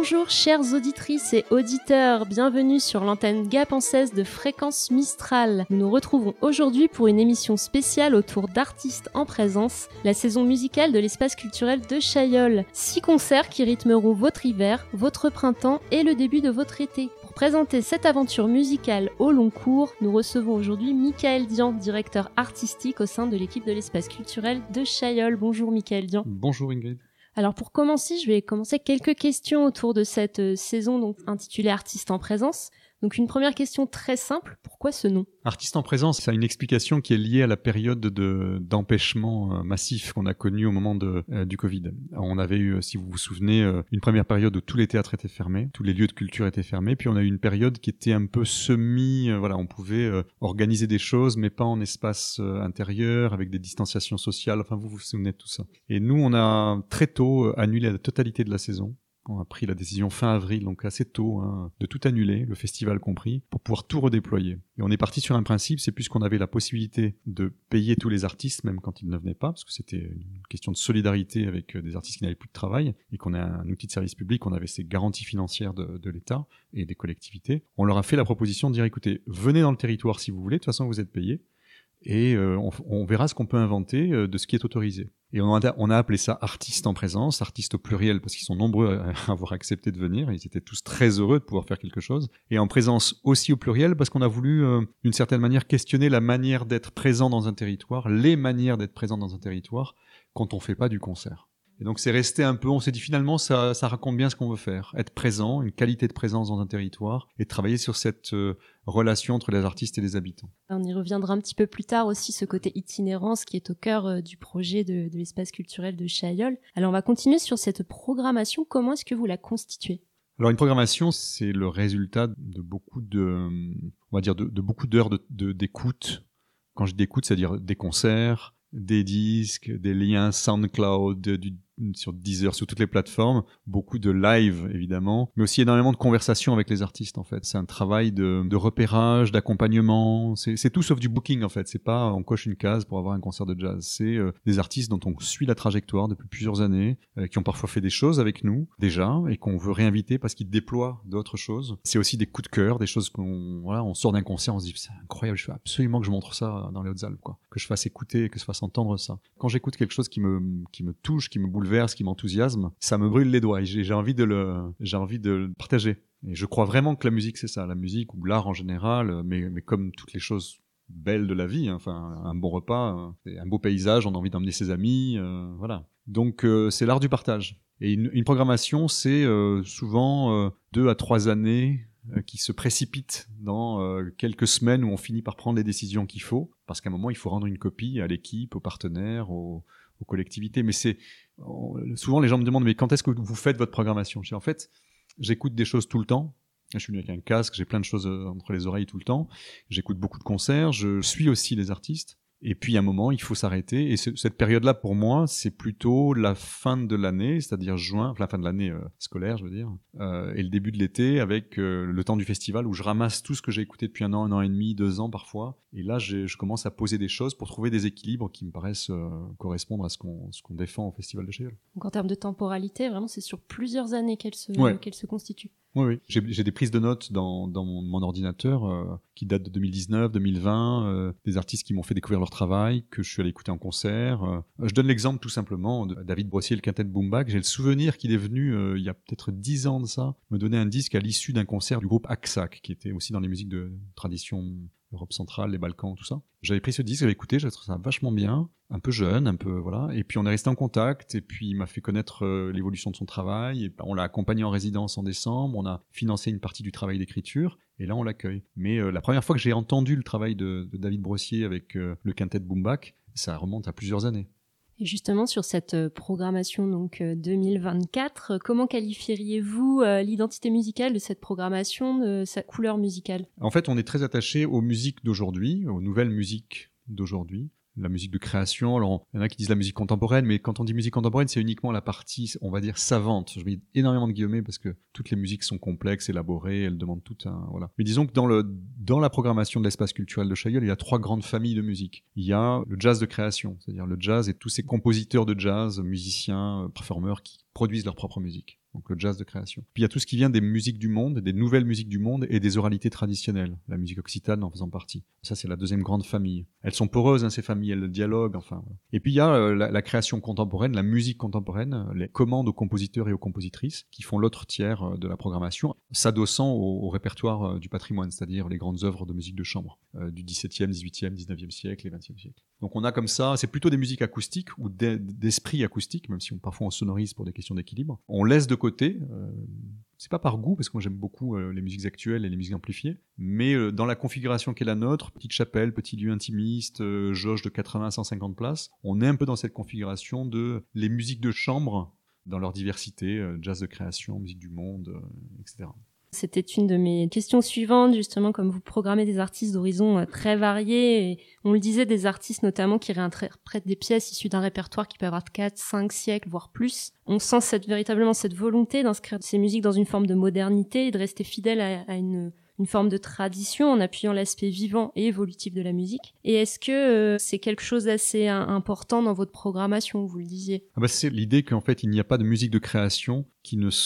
Bonjour chères auditrices et auditeurs, bienvenue sur l'antenne gapençaise de Fréquence Mistral. Nous nous retrouvons aujourd'hui pour une émission spéciale autour d'artistes en présence, la saison musicale de l'espace culturel de Chaillol. 6 concerts qui rythmeront votre hiver, votre printemps et le début de votre été. Pour présenter cette aventure musicale au long cours, nous recevons aujourd'hui Michael Dian, directeur artistique au sein de l'équipe de l'espace culturel de Chaillol. Bonjour Michael Dian. Bonjour Ingrid. Alors pour commencer, je vais commencer quelques questions autour de cette saison donc intitulée Artistes en présence. Donc une première question très simple, pourquoi ce nom ? Artistes en présence, ça a une explication qui est liée à la période d'empêchement massif qu'on a connu au moment du Covid. Alors, on avait eu, si vous vous souvenez, une première période où tous les théâtres étaient fermés, tous les lieux de culture étaient fermés, puis on a eu une période qui était un peu on pouvait organiser des choses, mais pas en espace intérieur, avec des distanciations sociales, enfin vous vous souvenez de tout ça. Et nous, on a très tôt annulé la totalité de la saison. On a pris la décision fin avril, donc assez tôt, de tout annuler, le festival compris, pour pouvoir tout redéployer. Et on est parti sur un principe, c'est puisqu'on avait la possibilité de payer tous les artistes, même quand ils ne venaient pas, parce que c'était une question de solidarité avec des artistes qui n'avaient plus de travail, et qu'on a un outil de service public, on avait ces garanties financières de l'État et des collectivités. On leur a fait la proposition de dire, écoutez, venez dans le territoire si vous voulez, de toute façon vous êtes payés, et on verra ce qu'on peut inventer de ce qui est autorisé. Et on a appelé ça artistes en présence, artistes au pluriel, parce qu'ils sont nombreux à avoir accepté de venir, ils étaient tous très heureux de pouvoir faire quelque chose, et en présence aussi au pluriel, parce qu'on a voulu, d'une certaine manière, questionner la manière d'être présent dans un territoire, les manières d'être présent dans un territoire, quand on fait pas du concert. Et donc c'est resté un peu, on s'est dit finalement ça raconte bien ce qu'on veut faire, être présent, une qualité de présence dans un territoire et travailler sur cette relation entre les artistes et les habitants. On y reviendra un petit peu plus tard aussi, ce côté itinérance qui est au cœur du projet de l'espace culturel de Chaillol. Alors on va continuer sur cette programmation, comment est-ce que vous la constituez ? Alors une programmation, c'est le résultat de beaucoup de beaucoup d'heures d'écoute. Quand je dis d'écoute, c'est-à-dire des concerts, des disques, des liens SoundCloud, sur Deezer, sur toutes les plateformes, beaucoup de live évidemment, mais aussi énormément de conversations avec les artistes en fait. C'est un travail de repérage, d'accompagnement, c'est tout sauf du booking en fait. C'est pas on coche une case pour avoir un concert de jazz, c'est des artistes dont on suit la trajectoire depuis plusieurs années, qui ont parfois fait des choses avec nous déjà et qu'on veut réinviter parce qu'ils déploient d'autres choses. C'est aussi des coups de cœur, des choses on sort d'un concert, on se dit c'est incroyable, je veux absolument que je montre ça dans les Hautes-Alpes quoi, que je fasse écouter, que je fasse entendre ça. Quand j'écoute quelque chose qui me touche, qui me bouleverse, qui m'enthousiasme, ça me brûle les doigts et j'ai envie de le partager. Et je crois vraiment que la musique c'est ça, la musique ou l'art en général, mais comme toutes les choses belles de la vie, enfin un bon repas, un beau paysage, on a envie d'emmener ses amis, voilà. Donc c'est l'art du partage. Et une programmation c'est souvent 2 à 3 années qui se précipitent dans quelques semaines où on finit par prendre les décisions qu'il faut, parce qu'à un moment il faut rendre une copie à l'équipe, aux partenaires, aux collectivités. Mais souvent les gens me demandent mais quand est-ce que vous faites votre programmation ? Je dis en fait j'écoute des choses tout le temps. Je suis venu avec un casque, j'ai plein de choses entre les oreilles tout le temps. J'écoute beaucoup de concerts, je suis aussi les artistes. Et puis à un moment, il faut s'arrêter. Et cette période-là, pour moi, c'est plutôt la fin de l'année, c'est-à-dire juin, la fin de l'année scolaire, je veux dire, et le début de l'été, avec le temps du festival, où je ramasse tout ce que j'ai écouté depuis 1 an et demi, 2 ans parfois. Et là, je commence à poser des choses pour trouver des équilibres qui me paraissent correspondre à ce qu'on défend au Festival de Chaillol. Donc en termes de temporalité, vraiment, c'est sur plusieurs années qu'elle se constitue. Oui. J'ai des prises de notes dans mon ordinateur qui datent de 2019, 2020, des artistes qui m'ont fait découvrir leur travail, que je suis allé écouter en concert. Je donne l'exemple tout simplement de David Brossier, le quintet Boom Bap. J'ai le souvenir qu'il est venu, il y a peut-être 10 ans de ça, me donner un disque à l'issue d'un concert du groupe Aksak, qui était aussi dans les musiques de tradition Europe centrale, les Balkans, tout ça. J'avais pris ce disque, j'avais écouté, j'avais trouvé ça vachement bien, un peu jeune, un peu, voilà. Et puis on est resté en contact, et puis il m'a fait connaître l'évolution de son travail, et on l'a accompagné en résidence en décembre, on a financé une partie du travail d'écriture, et là on l'accueille. Mais la première fois que j'ai entendu le travail de David Brossier avec le quintet Boom Bap, ça remonte à plusieurs années. Et justement, sur cette programmation donc 2024, comment qualifieriez-vous l'identité musicale de cette programmation, de sa couleur musicale ? En fait, on est très attaché aux musiques d'aujourd'hui, aux nouvelles musiques d'aujourd'hui. La musique de création, alors il y en a qui disent la musique contemporaine, mais quand on dit musique contemporaine, c'est uniquement la partie, on va dire, savante. Je mets énormément de guillemets parce que toutes les musiques sont complexes, élaborées, elles demandent tout un... Voilà. Mais disons que dans la programmation de l'espace culturel de Chaillol, il y a 3 grandes familles de musique. Il y a le jazz de création, c'est-à-dire le jazz et tous ces compositeurs de jazz, musiciens, performeurs qui produisent leur propre musique. donc le jazz de création. Puis il y a tout ce qui vient des musiques du monde, des nouvelles musiques du monde et des oralités traditionnelles, la musique occitane en faisant partie. Ça, c'est la deuxième grande famille. Elles sont poreuses, ces familles, elles dialoguent, enfin. Voilà. Et puis il y a la création contemporaine, la musique contemporaine, les commandes aux compositeurs et aux compositrices qui font l'autre tiers de la programmation, s'adossant au répertoire du patrimoine, c'est-à-dire les grandes œuvres de musique de chambre du XVIIe, XVIIIe, XIXe siècle et XXe siècle. Donc on a comme ça, c'est plutôt des musiques acoustiques ou d'esprit acoustique, même si parfois on sonorise pour des questions d'équilibre. On laisse de côté, c'est pas par goût, parce que moi j'aime beaucoup les musiques actuelles et les musiques amplifiées, mais dans la configuration qu'est la nôtre, petite chapelle, petit lieu intimiste, jauge de 80 à 150 places, on est un peu dans cette configuration de les musiques de chambre dans leur diversité, jazz de création, musique du monde, etc. C'était une de mes questions suivantes, justement, comme vous programmez des artistes d'horizons très variés, et on le disait, des artistes notamment qui réinterprètent des pièces issues d'un répertoire qui peut avoir 4, 5 siècles, voire plus. On sent véritablement cette volonté d'inscrire ces musiques dans une forme de modernité et de rester fidèle à une forme de tradition en appuyant l'aspect vivant et évolutif de la musique. Et est-ce que c'est quelque chose d'assez important dans votre programmation, vous le disiez? C'est l'idée qu'en fait, il n'y a pas de musique de création qui ne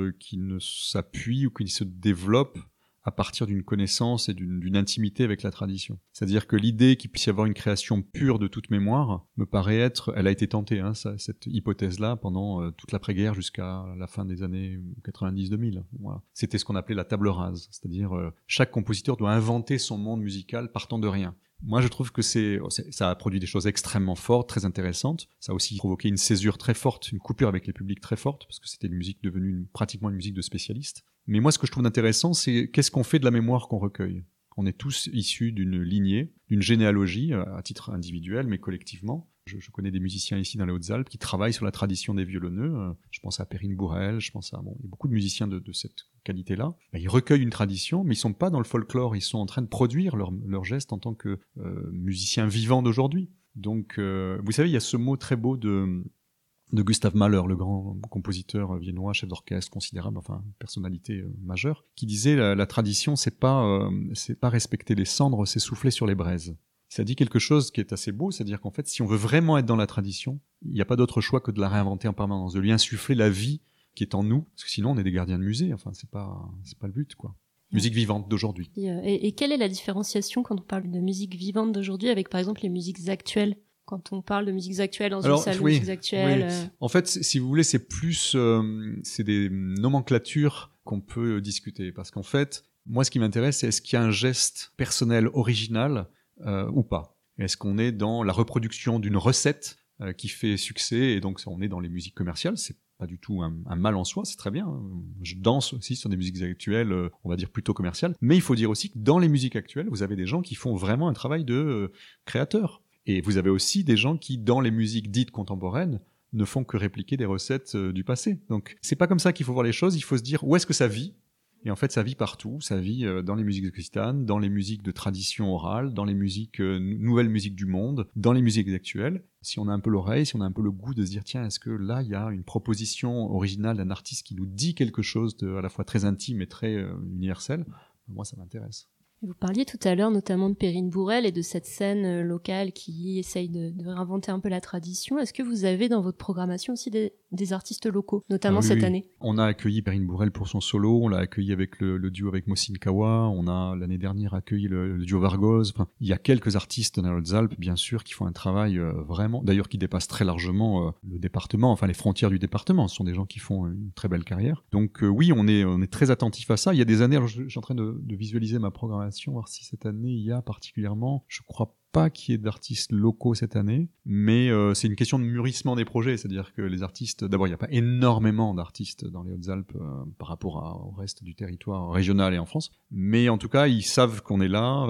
s'appuie ou qui ne se développe à partir d'une connaissance et d'une intimité avec la tradition. C'est-à-dire que l'idée qu'il puisse y avoir une création pure de toute mémoire me paraît elle a été tentée, cette hypothèse-là, pendant toute l'après-guerre jusqu'à la fin des années 90-2000. Voilà. C'était ce qu'on appelait la table rase, c'est-à-dire chaque compositeur doit inventer son monde musical partant de rien. Moi, je trouve que ça a produit des choses extrêmement fortes, très intéressantes. Ça a aussi provoqué une césure très forte, une coupure avec les publics très forte, parce que c'était une musique devenue pratiquement une musique de spécialistes. Mais moi, ce que je trouve intéressant, c'est qu'est-ce qu'on fait de la mémoire qu'on recueille. On est tous issus d'une lignée, d'une généalogie, à titre individuel, mais collectivement. Je connais des musiciens ici dans les Hautes-Alpes qui travaillent sur la tradition des violonneux. Je pense à Perrine Bourrel, il y a beaucoup de musiciens de cette qualité-là. Ils recueillent une tradition, mais ils sont pas dans le folklore, ils sont en train de produire leur geste en tant que musiciens vivants d'aujourd'hui. Donc, vous savez, il y a ce mot très beau de Gustav Mahler, le grand compositeur viennois, chef d'orchestre considérable, personnalité majeure, qui disait la tradition, c'est pas respecter les cendres, c'est souffler sur les braises. Ça dit quelque chose qui est assez beau, c'est-à-dire qu'en fait, si on veut vraiment être dans la tradition, il n'y a pas d'autre choix que de la réinventer en permanence, de lui insuffler la vie qui est en nous, parce que sinon on est des gardiens de musée. C'est pas le but, quoi. Musique vivante d'aujourd'hui. Et quelle est la différenciation quand on parle de musique vivante d'aujourd'hui avec, par exemple, les musiques actuelles? Quand on parle de musiques actuelles dans une salle de musiques actuelles. En fait, si vous voulez, c'est plus, c'est des nomenclatures qu'on peut discuter, parce qu'en fait, moi, ce qui m'intéresse, c'est est-ce qu'il y a un geste personnel original ou pas. Est-ce qu'on est dans la reproduction d'une recette qui fait succès, et donc on est dans les musiques commerciales? C'est pas du tout un mal en soi, c'est très bien. Je danse aussi sur des musiques actuelles, on va dire plutôt commerciales. Mais il faut dire aussi que dans les musiques actuelles, vous avez des gens qui font vraiment un travail de créateur. Et vous avez aussi des gens qui, dans les musiques dites contemporaines, ne font que répliquer des recettes du passé. Donc, c'est pas comme ça qu'il faut voir les choses. Il faut se dire où est-ce que ça vit. Et en fait, ça vit partout. Ça vit dans les musiques occitanes, dans les musiques de tradition orale, dans les musiques nouvelles musiques du monde, dans les musiques actuelles. Si on a un peu l'oreille, si on a un peu le goût de se dire tiens, est-ce que là il y a une proposition originale d'un artiste qui nous dit quelque chose de à la fois très intime et très universel, moi ça m'intéresse. Vous parliez tout à l'heure notamment de Perrine Bourrel et de cette scène locale qui essaye de réinventer un peu la tradition. Est-ce que vous avez dans votre programmation aussi des artistes locaux, notamment cette année? On a accueilli Perrine Bourrel pour son solo, on l'a accueilli avec le duo avec Mosin Kawa, on a l'année dernière accueilli le duo Vargoz. Il y a quelques artistes dans les Hautes-Alpes, bien sûr, qui font un travail vraiment, d'ailleurs qui dépasse très largement le département, les frontières du département. Ce sont des gens qui font une très belle carrière. Donc oui, on est très attentif à ça. Il y a des années, alors, je suis en train de visualiser ma programmation, voir si cette année il y a particulièrement, je crois pas qu'il y ait d'artistes locaux cette année, mais c'est une question de mûrissement des projets, c'est-à-dire que les artistes, d'abord il n'y a pas énormément d'artistes dans les Hautes-Alpes par rapport au reste du territoire régional et en France, mais en tout cas ils savent qu'on est là,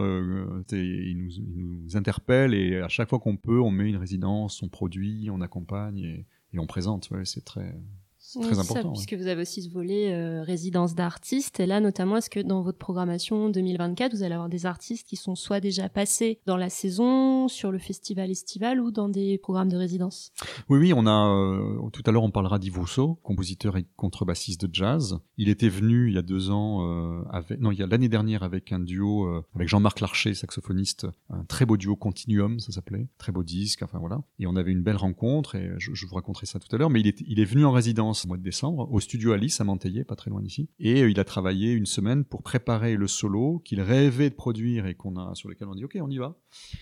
ils nous interpellent, et à chaque fois qu'on peut, on met une résidence, on produit, on accompagne et on présente. C'est très important. Ça, puisque vous avez aussi ce volet résidence d'artistes. Et là, notamment, est-ce que dans votre programmation 2024, vous allez avoir des artistes qui sont soit déjà passés dans la saison, sur le festival estival, ou dans des programmes de résidence? Oui, on a... tout à l'heure, on parlera d'Yves Rousseau, compositeur et contrebassiste de jazz. Il était venu il y a 2 ans, il y a l'année dernière avec un duo, avec Jean-Marc Larcher, saxophoniste, un très beau duo Continuum, ça s'appelait. Très beau disque, voilà. Et on avait une belle rencontre, et je vous raconterai ça tout à l'heure, mais il est venu en résidence vacances au mois de décembre, au studio Alice à Manteillé, pas très loin d'ici. Et il a travaillé une semaine pour préparer le solo qu'il rêvait de produire et sur lequel on dit ok, on y va.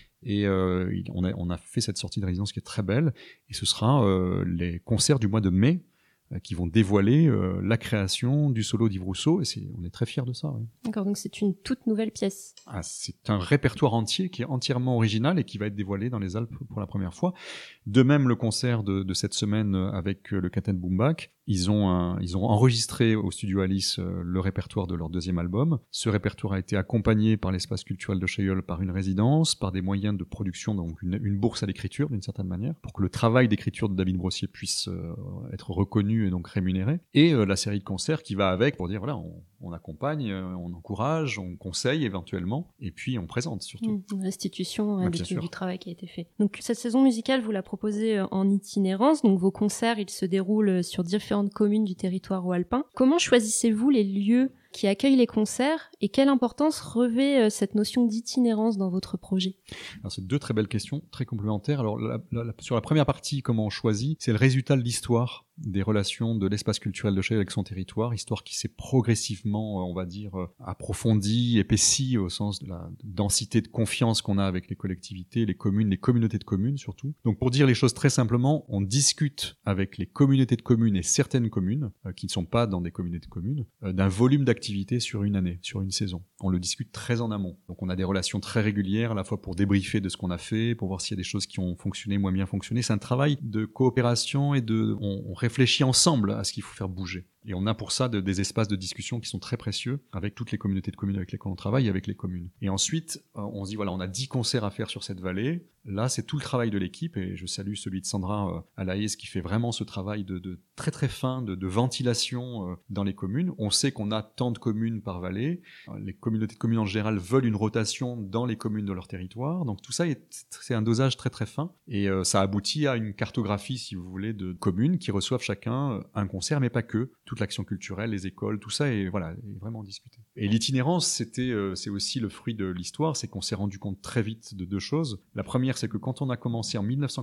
Et on a fait cette sortie de résidence qui est très belle. Et ce sera les concerts du mois de mai qui vont dévoiler la création du solo d'Yves Rousseau. Et on est très fiers de ça. Oui. D'accord, donc c'est une toute nouvelle pièce. C'est un répertoire entier qui est entièrement original et qui va être dévoilé dans les Alpes pour la première fois. De même, le concert de cette semaine avec le Quintet Boombak, ils ont enregistré au studio Alice le répertoire de leur deuxième album. Ce répertoire a été accompagné par l'espace culturel de Chaillol par une résidence, par des moyens de production, donc une bourse à l'écriture d'une certaine manière, pour que le travail d'écriture de David Brossier puisse être reconnu et donc rémunéré. Et la série de concerts qui va avec pour dire voilà, on accompagne, on encourage, on conseille éventuellement, et puis on présente surtout. Une restitution du travail qui a été fait. Donc cette saison musicale, vous la proposez en itinérance, donc vos concerts, ils se déroulent sur différentes communes du territoire haut-alpin. Comment choisissez-vous les lieux qui accueillent les concerts et quelle importance revêt cette notion d'itinérance dans votre projet ? Alors, c'est deux très belles questions, très complémentaires. Alors, sur la première partie, comment on choisit, c'est le résultat de l'histoire des relations de l'espace culturel de Chaillol avec son territoire, histoire qui s'est progressivement, on va dire, approfondie, épaissie au sens de la densité de confiance qu'on a avec les collectivités, les communes, les communautés de communes surtout. Donc pour dire les choses très simplement, on discute avec les communautés de communes et certaines communes, qui ne sont pas dans des communautés de communes, d'un volume d'activité sur une année, sur une saison. On le discute très en amont. Donc on a des relations très régulières, à la fois pour débriefer de ce qu'on a fait, pour voir s'il y a des choses qui ont fonctionné, moins bien fonctionné. C'est un travail de coopération et on réfléchit ensemble à ce qu'il faut faire bouger. Et on a pour ça des espaces de discussion qui sont très précieux avec toutes les communautés de communes avec lesquelles on travaille et avec les communes. Et ensuite, on se dit, voilà, on a 10 concerts à faire sur cette vallée. Là, c'est tout le travail de l'équipe et je salue celui de Sandra Alaïs qui fait vraiment ce travail de très très fin, de ventilation dans les communes. On sait qu'on a tant de communes par vallée. Les communautés de communes en général veulent une rotation dans les communes de leur territoire. Donc tout ça, c'est un dosage très très fin. Et ça aboutit à une cartographie, si vous voulez, de communes qui reçoivent chacun un concert, mais pas que. Toute l'action culturelle, les écoles, tout ça est vraiment discuté. Et l'itinérance, c'est aussi le fruit de l'histoire, c'est qu'on s'est rendu compte très vite de deux choses. La première, c'est que quand on a commencé en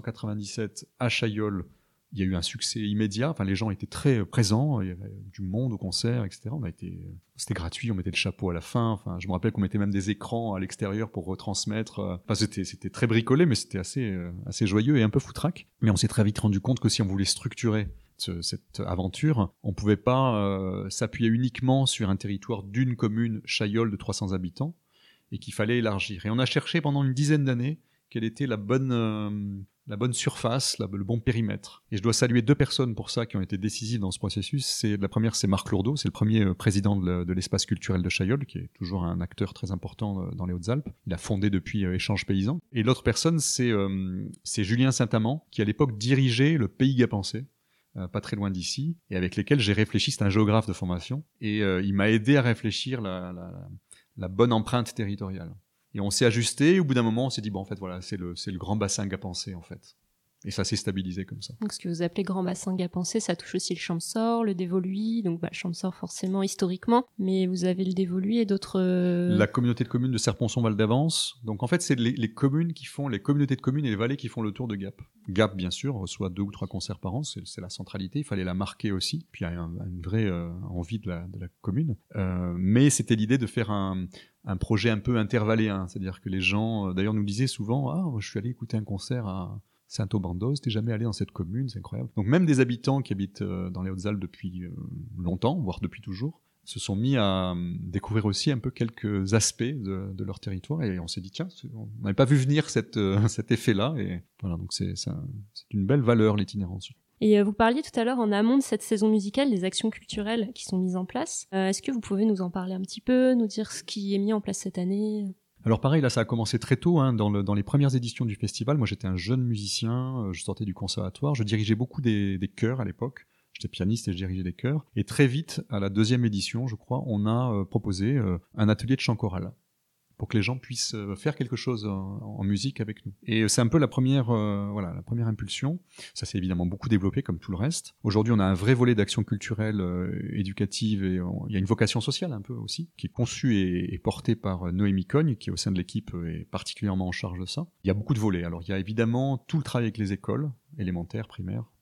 1997 à Chaillol, il y a eu un succès immédiat. Enfin, les gens étaient très présents, il y avait du monde au concert, etc. C'était gratuit, on mettait le chapeau à la fin. Enfin, je me rappelle qu'on mettait même des écrans à l'extérieur pour retransmettre. Enfin, c'était très bricolé, mais c'était assez joyeux et un peu foutraque. Mais on s'est très vite rendu compte que si on voulait structurer cette aventure, on pouvait pas s'appuyer uniquement sur un territoire d'une commune Chaillol de 300 habitants et qu'il fallait élargir. Et on a cherché pendant une dizaine d'années quelle était la bonne surface, le bon périmètre. Et je dois saluer deux personnes pour ça qui ont été décisives dans ce processus. La première, c'est Marc Lourdeau, c'est le premier président de l'espace culturel de Chaillol, qui est toujours un acteur très important dans les Hautes-Alpes. Il a fondé depuis Échange Paysan. Et l'autre personne, c'est Julien Saint-Amand, qui à l'époque dirigeait le Pays Gapençais, pas très loin d'ici, et avec lesquels j'ai réfléchi. C'est un géographe de formation, et il m'a aidé à réfléchir la bonne empreinte territoriale. Et on s'est ajusté, et au bout d'un moment, on s'est dit, bon, en fait, voilà, c'est le grand bassin gapençais, en fait. Et ça s'est stabilisé comme ça. Donc, ce que vous appelez grand bassin gapençais, ça touche aussi le Champsaur, le Dévoluy, donc le Champsaur forcément historiquement, mais vous avez le Dévoluy et d'autres... La communauté de communes de Serponçon-Val d'Avance. Donc en fait, c'est les communes les communautés de communes et les vallées qui font le tour de Gap. Gap, bien sûr, reçoit 2 ou 3 concerts par an, c'est la centralité, il fallait la marquer aussi, puis il y a une vraie envie de la commune. Mais c'était l'idée de faire un projet un peu intervalléen, c'est-à-dire que les gens, d'ailleurs, nous disaient souvent « Ah, je suis allé écouter un concert à Saint-Aubandos, t'es jamais allé dans cette commune, c'est incroyable. » Donc même des habitants qui habitent dans les Hautes-Alpes depuis longtemps, voire depuis toujours, se sont mis à découvrir aussi un peu quelques aspects de leur territoire, et on s'est dit tiens, on n'avait pas vu venir cet effet-là, et voilà, donc c'est une belle valeur, l'itinérance. Et vous parliez tout à l'heure en amont de cette saison musicale des actions culturelles qui sont mises en place. Est-ce que vous pouvez nous en parler un petit peu, nous dire ce qui est mis en place cette année ? Alors pareil, là ça a commencé très tôt, dans les premières éditions du festival. Moi j'étais un jeune musicien, je sortais du conservatoire, je dirigeais beaucoup des chœurs à l'époque. J'étais pianiste et je dirigeais des chœurs. Et très vite, à la 2e édition, je crois, on a proposé un atelier de chant choral pour que les gens puissent faire quelque chose en musique avec nous. Et c'est un peu la première impulsion. Ça s'est évidemment beaucoup développé comme tout le reste. Aujourd'hui, on a un vrai volet d'action culturelle, éducative, et il y a une vocation sociale un peu aussi, qui est conçue et portée par Noémie Cogne, qui au sein de l'équipe est particulièrement en charge de ça. Il y a beaucoup de volets. Alors il y a évidemment tout le travail avec les écoles, élémentaires, primaires,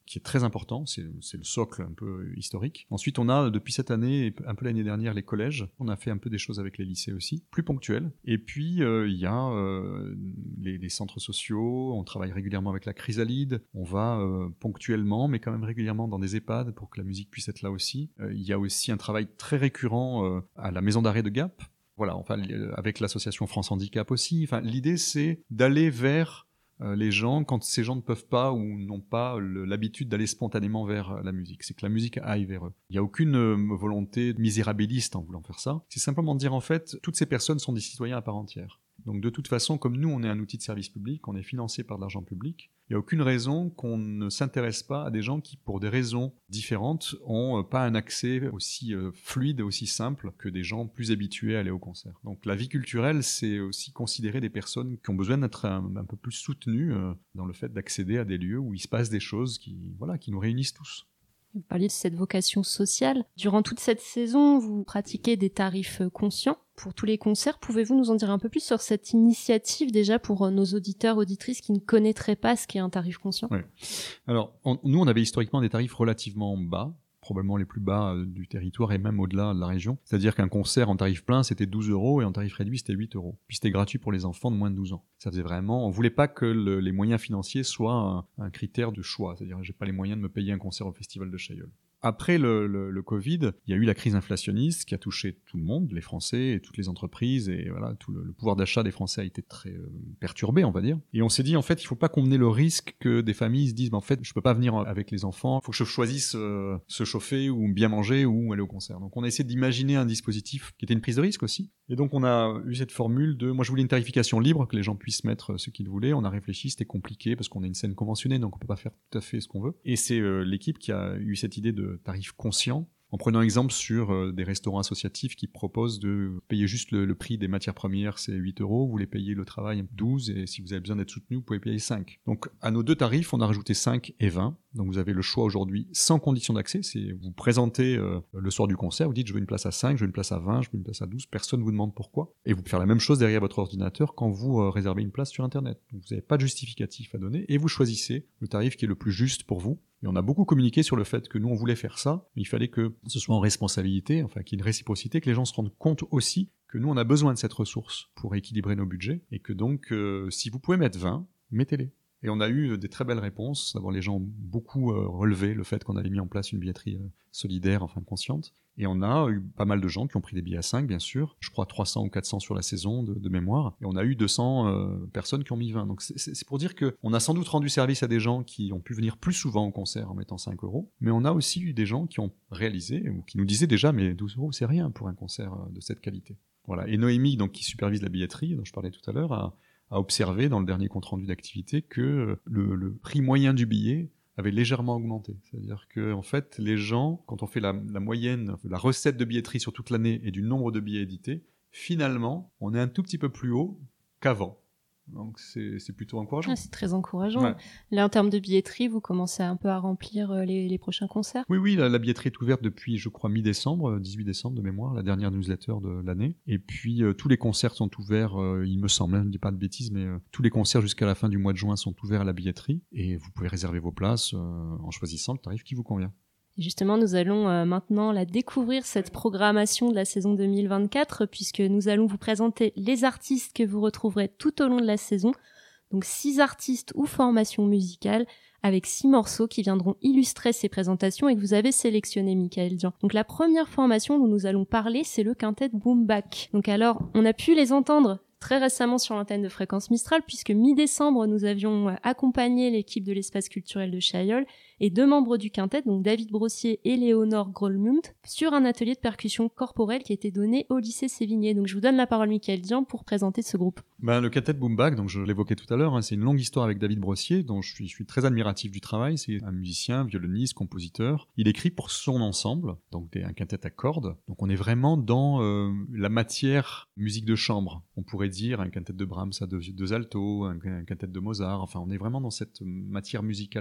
qui est très important, c'est le socle un peu historique. Ensuite, on a depuis cette année, et un peu l'année dernière, les collèges. On a fait un peu des choses avec les lycées aussi, plus ponctuelles. Et puis, il y a les centres sociaux, on travaille régulièrement avec la Chrysalide, on va ponctuellement, mais quand même régulièrement dans des EHPAD pour que la musique puisse être là aussi. Il y a aussi un travail très récurrent à la maison d'arrêt de Gap. Voilà, enfin, avec l'association France Handicap aussi. Enfin, l'idée, c'est d'aller vers les gens quand ces gens ne peuvent pas ou n'ont pas l'habitude d'aller spontanément vers la musique. C'est que la musique aille vers eux. Il n'y a aucune volonté misérabiliste en voulant faire ça. C'est simplement de dire, en fait, toutes ces personnes sont des citoyens à part entière. Donc de toute façon, comme nous, on est un outil de service public, on est financé par de l'argent public, il n'y a aucune raison qu'on ne s'intéresse pas à des gens qui, pour des raisons différentes, n'ont pas un accès aussi fluide, aussi simple que des gens plus habitués à aller au concert. Donc la vie culturelle, c'est aussi considérer des personnes qui ont besoin d'être un peu plus soutenues dans le fait d'accéder à des lieux où il se passe des choses qui nous réunissent tous. Vous parliez de cette vocation sociale. Durant toute cette saison, vous pratiquez des tarifs conscients pour tous les concerts. Pouvez-vous nous en dire un peu plus sur cette initiative déjà pour nos auditeurs, auditrices qui ne connaîtraient pas ce qu'est un tarif conscient ? Oui. Alors, nous, on avait historiquement des tarifs relativement bas, probablement les plus bas du territoire et même au-delà de la région. C'est-à-dire qu'un concert en tarif plein, c'était 12 € et en tarif réduit, c'était 8 €. Puis c'était gratuit pour les enfants de moins de 12 ans. Ça faisait vraiment... On voulait pas que les moyens financiers soient un critère de choix. C'est-à-dire j'ai pas les moyens de me payer un concert au Festival de Chailleul. Après le Covid, il y a eu la crise inflationniste qui a touché tout le monde, les Français et toutes les entreprises, et voilà, tout le pouvoir d'achat des Français a été très perturbé, on va dire. Et on s'est dit, en fait, il faut pas qu'on ait le risque que des familles se disent, en fait, je peux pas venir avec les enfants, il faut que je choisisse se chauffer ou bien manger ou aller au concert. Donc on a essayé d'imaginer un dispositif qui était une prise de risque aussi. Et donc on a eu cette formule de, moi je voulais une tarification libre, que les gens puissent mettre ce qu'ils voulaient. On a réfléchi, c'était compliqué parce qu'on est une scène conventionnée, donc on peut pas faire tout à fait ce qu'on veut. Et c'est l'équipe qui a eu cette idée de tarif conscient, en prenant exemple sur des restaurants associatifs qui proposent de payer juste le prix des matières premières, c'est 8 €, vous les payez le travail 12, et si vous avez besoin d'être soutenu, vous pouvez payer 5. Donc à nos deux tarifs, on a rajouté 5 et 20. Donc vous avez le choix aujourd'hui sans condition d'accès, c'est vous présentez le soir du concert, vous dites je veux une place à 5, je veux une place à 20, je veux une place à 12, personne ne vous demande pourquoi. Et vous pouvez faire la même chose derrière votre ordinateur quand vous réservez une place sur Internet. Donc vous n'avez pas de justificatif à donner et vous choisissez le tarif qui est le plus juste pour vous. Et on a beaucoup communiqué sur le fait que nous, on voulait faire ça, mais il fallait que ce soit en responsabilité, enfin qu'il y ait une réciprocité, que les gens se rendent compte aussi que nous, on a besoin de cette ressource pour équilibrer nos budgets, et que donc, si vous pouvez mettre 20, mettez-les. Et on a eu des très belles réponses. D'abord, les gens ont beaucoup relevé le fait qu'on avait mis en place une billetterie solidaire, enfin consciente. Et on a eu pas mal de gens qui ont pris des billets à 5, bien sûr. Je crois 300 ou 400 sur la saison de mémoire. Et on a eu 200 personnes qui ont mis 20. Donc c'est pour dire qu'on a sans doute rendu service à des gens qui ont pu venir plus souvent au concert en mettant 5 €. Mais on a aussi eu des gens qui ont réalisé, ou qui nous disaient déjà, mais 12 € c'est rien pour un concert de cette qualité. Voilà. Et Noémie, donc, qui supervise la billetterie, dont je parlais tout à l'heure, a observé dans le dernier compte-rendu d'activité que le prix moyen du billet avait légèrement augmenté. C'est-à-dire que, en fait, les gens, quand on fait la moyenne, la recette de billetterie sur toute l'année et du nombre de billets édités, finalement, on est un tout petit peu plus haut qu'avant. Donc c'est plutôt encourageant. Ah, c'est très encourageant. Ouais. Là, en termes de billetterie, vous commencez un peu à remplir les prochains concerts ? Oui, la billetterie est ouverte depuis, je crois, mi-décembre, 18 décembre de mémoire, la dernière newsletter de l'année. Et puis, tous les concerts sont ouverts, il me semble, je ne dis pas de bêtises, mais tous les concerts jusqu'à la fin du mois de juin sont ouverts à la billetterie. Et vous pouvez réserver vos places en choisissant le tarif qui vous convient. Et justement, nous allons maintenant la découvrir, cette programmation de la saison 2024, puisque nous allons vous présenter les artistes que vous retrouverez tout au long de la saison. Donc 6 artistes ou formations musicales avec 6 morceaux qui viendront illustrer ces présentations et que vous avez sélectionné, Michael Dian. Donc la première formation dont nous allons parler, c'est le quintet Boom Bap. Donc alors, on a pu les entendre très récemment sur l'antenne de Fréquence Mistral, puisque mi-décembre, nous avions accompagné l'équipe de l'espace culturel de Chailleul et 2 membres du quintet, donc David Brossier et Léonore Grolmund, sur un atelier de percussion corporelle qui a été donné au lycée Sévigné. Donc je vous donne la parole, Michael Dian, pour présenter ce groupe. Le quintet Boom Bap, donc je l'évoquais tout à l'heure, c'est une longue histoire avec David Brossier, dont je suis très admiratif du travail. C'est un musicien, violoniste, compositeur. Il écrit pour son ensemble, donc un quintet à cordes. Donc on est vraiment dans la matière musique de chambre. On pourrait dire un quintet de Brahms à 2 altos, un quintet de Mozart. Enfin, on est vraiment dans cette matière musicale-là.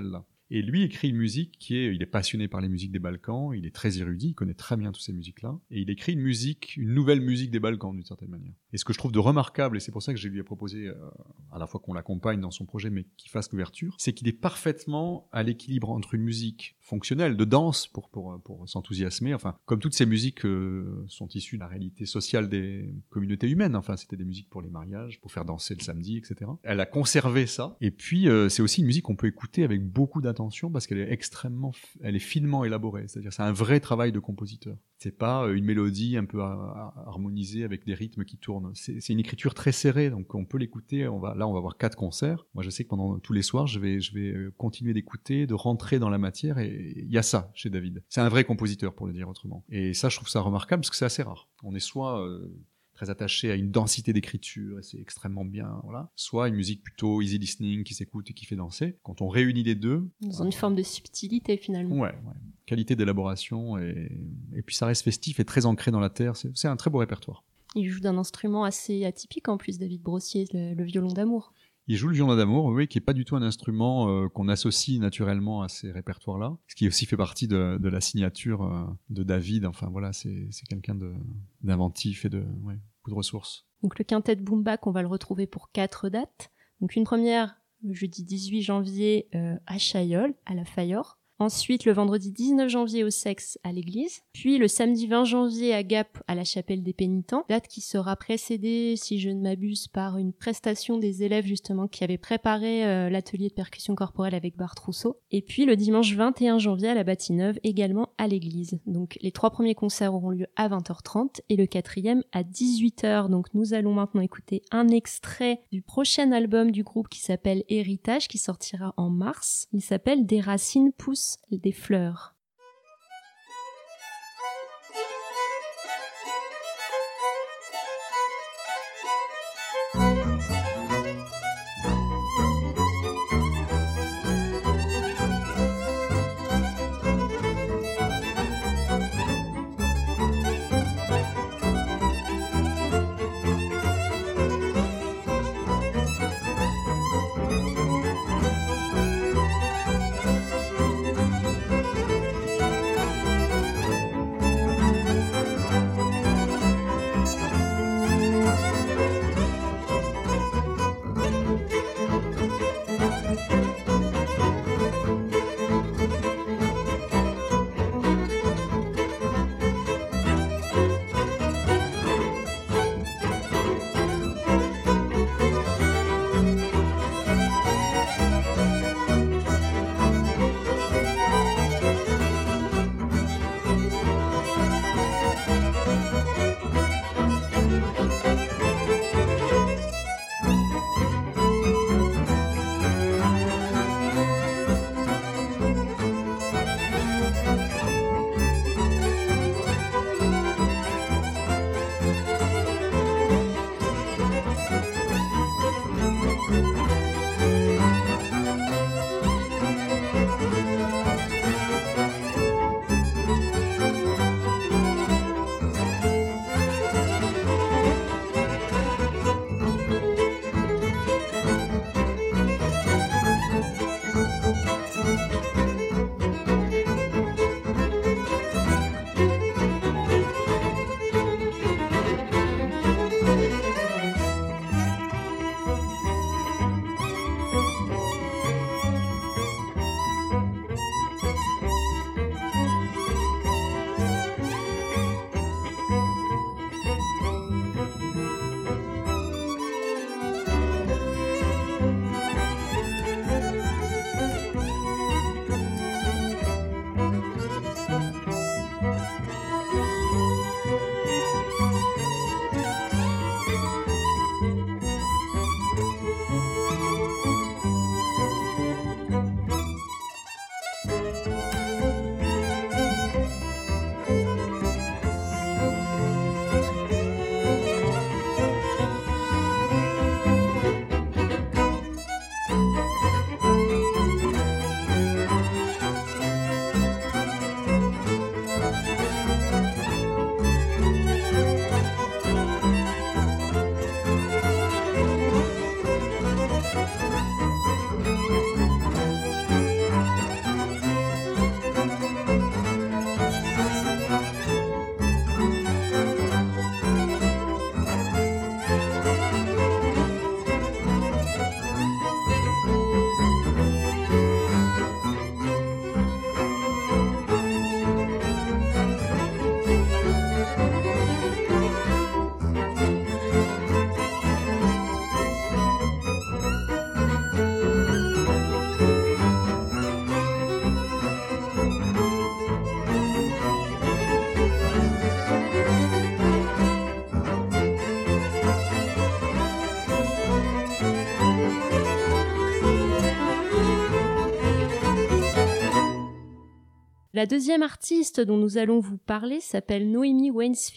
Et lui écrit une musique il est passionné par les musiques des Balkans, il est très érudit, il connaît très bien toutes ces musiques-là, et il écrit une nouvelle musique des Balkans d'une certaine manière. Et ce que je trouve de remarquable, et c'est pour ça que je lui ai proposé à la fois qu'on l'accompagne dans son projet, mais qu'il fasse l'ouverture, c'est qu'il est parfaitement à l'équilibre entre une musique fonctionnelle, de danse, pour s'enthousiasmer, enfin, comme toutes ces musiques sont issues de la réalité sociale des communautés humaines, enfin, c'était des musiques pour les mariages, pour faire danser le samedi, etc. Elle a conservé ça, et puis c'est aussi une musique qu'on peut écouter avec beaucoup d'attention, parce qu'elle est finement élaborée, c'est-à-dire c'est un vrai travail de compositeur. C'est pas une mélodie un peu harmonisée avec des rythmes qui tournent. C'est une écriture très serrée, donc on peut l'écouter. On va avoir 4 concerts. Moi, je sais que pendant tous les soirs, je vais continuer d'écouter, de rentrer dans la matière, et il y a ça chez David. C'est un vrai compositeur, pour le dire autrement. Et ça, je trouve ça remarquable, parce que c'est assez rare. On est soit très attaché à une densité d'écriture, et c'est extrêmement bien, voilà. Soit une musique plutôt easy listening, qui s'écoute et qui fait danser. Quand on réunit les deux... Dans une forme de subtilité, finalement. Ouais. Qualité d'élaboration, et puis ça reste festif et très ancré dans la terre. C'est un très beau répertoire. Il joue d'un instrument assez atypique en plus, David Brossier, le violon d'amour. Il joue le violon d'amour, oui, qui est pas du tout un instrument qu'on associe naturellement à ces répertoires-là, ce qui aussi fait partie de la signature de David. Enfin voilà, c'est quelqu'un d'inventif et beaucoup de ressources. Donc le quintet Boombak, on va le retrouver pour 4 dates. Donc une première, le jeudi 18 janvier à Chaillol, à la Fayore. Ensuite, le vendredi 19 janvier au Sexe à l'église. Puis le samedi 20 janvier à Gap à la chapelle des Pénitents. Date qui sera précédée, si je ne m'abuse, par une prestation des élèves justement qui avaient préparé l'atelier de percussion corporelle avec Bart Rousseau. Et puis le dimanche 21 janvier à la Bâtie-Neuve, également à l'église. Donc les 3 premiers concerts auront lieu à 20h30 et le 4e à 18h. Donc nous allons maintenant écouter un extrait du prochain album du groupe qui s'appelle Héritage, qui sortira en mars. Il s'appelle Des racines poussent des fleurs. La deuxième artiste dont nous allons vous parler s'appelle Noémie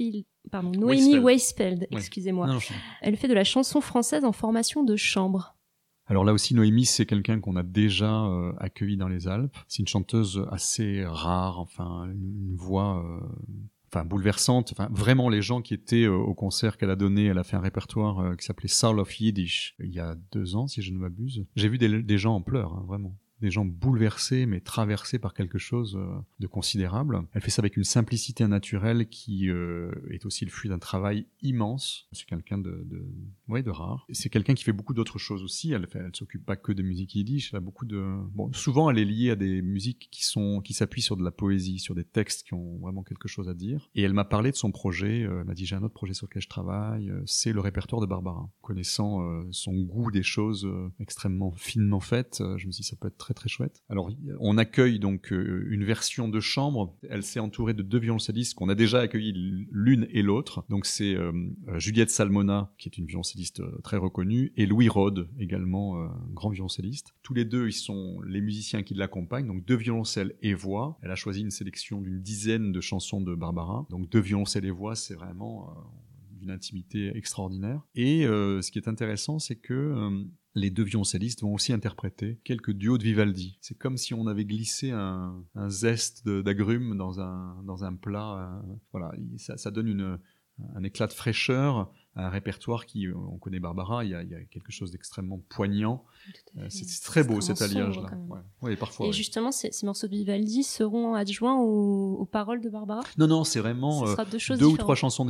Weisfeld, excusez-moi. Non, Elle fait de la chanson française en formation de chambre. Alors là aussi, Noémie, c'est quelqu'un qu'on a déjà accueilli dans les Alpes. C'est une chanteuse assez rare, enfin, une voix bouleversante. Enfin, vraiment, les gens qui étaient au concert qu'elle a donné, elle a fait un répertoire qui s'appelait Soul of Yiddish, il y a 2 ans, si je ne m'abuse. J'ai vu des gens en pleurs, hein, vraiment. Des gens bouleversés, mais traversés par quelque chose de considérable. Elle fait ça avec une simplicité naturelle qui est aussi le fruit d'un travail immense. C'est quelqu'un de rare. C'est quelqu'un qui fait beaucoup d'autres choses aussi. Elle s'occupe pas que de musique yiddish. Elle a beaucoup souvent, elle est liée à des musiques qui s'appuient sur de la poésie, sur des textes qui ont vraiment quelque chose à dire. Et elle m'a parlé de son projet. Elle m'a dit, j'ai un autre projet sur lequel je travaille. C'est le répertoire de Barbara. Connaissant son goût des choses extrêmement finement faites, je me suis dit, ça peut être très très chouette. Alors, on accueille donc une version de chambre. Elle s'est entourée de 2 violoncellistes qu'on a déjà accueillis l'une et l'autre. Donc, c'est Juliette Salmona, qui est une violoncelliste très reconnue, et Louis Rode, également grand violoncelliste. Tous les deux, ils sont les musiciens qui l'accompagnent, donc 2 violoncelles et voix. Elle a choisi une sélection d'une dizaine de chansons de Barbara. Donc 2 violoncelles et voix, c'est vraiment d'une intimité extraordinaire. Et ce qui est intéressant, c'est que les 2 violoncellistes vont aussi interpréter quelques duos de Vivaldi. C'est comme si on avait glissé un zeste d'agrumes dans un plat. Voilà, ça donne un éclat de fraîcheur, un répertoire qui, on connaît Barbara, il y a quelque chose d'extrêmement poignant. C'est très beau cet alliage-là. Ouais, parfois. Et justement, ces morceaux de Vivaldi seront adjoints aux paroles de Barbara ? Non, c'est vraiment 2 ou 3 chansons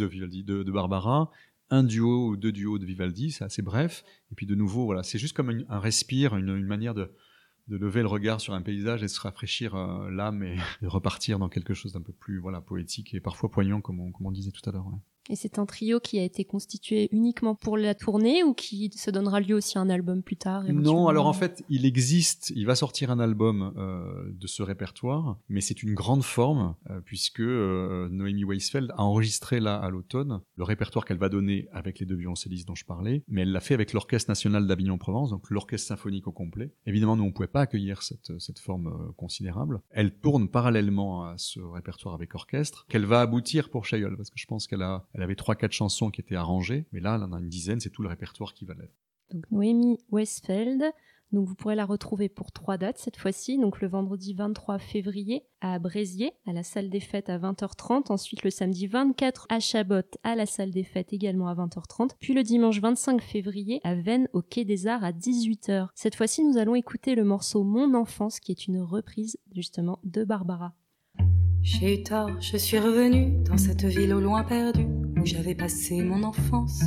de Barbara. Un duo ou 2 duos de Vivaldi, c'est assez bref. Et puis de nouveau, voilà, c'est juste comme un respire, une manière de lever le regard sur un paysage et de se rafraîchir l'âme et de repartir dans quelque chose d'un peu plus poétique et parfois poignant, comme on disait tout à l'heure. Ouais. Et c'est un trio qui a été constitué uniquement pour la tournée ou qui se donnera lieu aussi à un album plus tard ? Non, alors en fait, il va sortir un album de ce répertoire, mais c'est une grande forme puisque Noémie Weisfeld a enregistré là à l'automne le répertoire qu'elle va donner avec les 2 violoncellistes dont je parlais, mais elle l'a fait avec l'Orchestre National d'Avignon-Provence, donc l'orchestre symphonique au complet. Évidemment, nous on pouvait pas accueillir cette forme considérable. Elle tourne parallèlement à ce répertoire avec orchestre, qu'elle va aboutir pour Chaillol, parce que je pense qu'elle avait 3-4 chansons qui étaient arrangées, mais là, elle en a une dizaine, c'est tout le répertoire qui va l'être. Donc Noémie Weisfeld, donc vous pourrez la retrouver pour 3 dates cette fois-ci, donc le vendredi 23 février à Bréziers, à la salle des fêtes à 20h30, ensuite le samedi 24 à Chabot, à la salle des fêtes également à 20h30, puis le dimanche 25 février à Veynes, au Quai des Arts à 18h. Cette fois-ci, nous allons écouter le morceau Mon enfance, qui est une reprise justement de Barbara. J'ai eu tort, je suis revenue dans cette ville au loin perdue où j'avais passé mon enfance.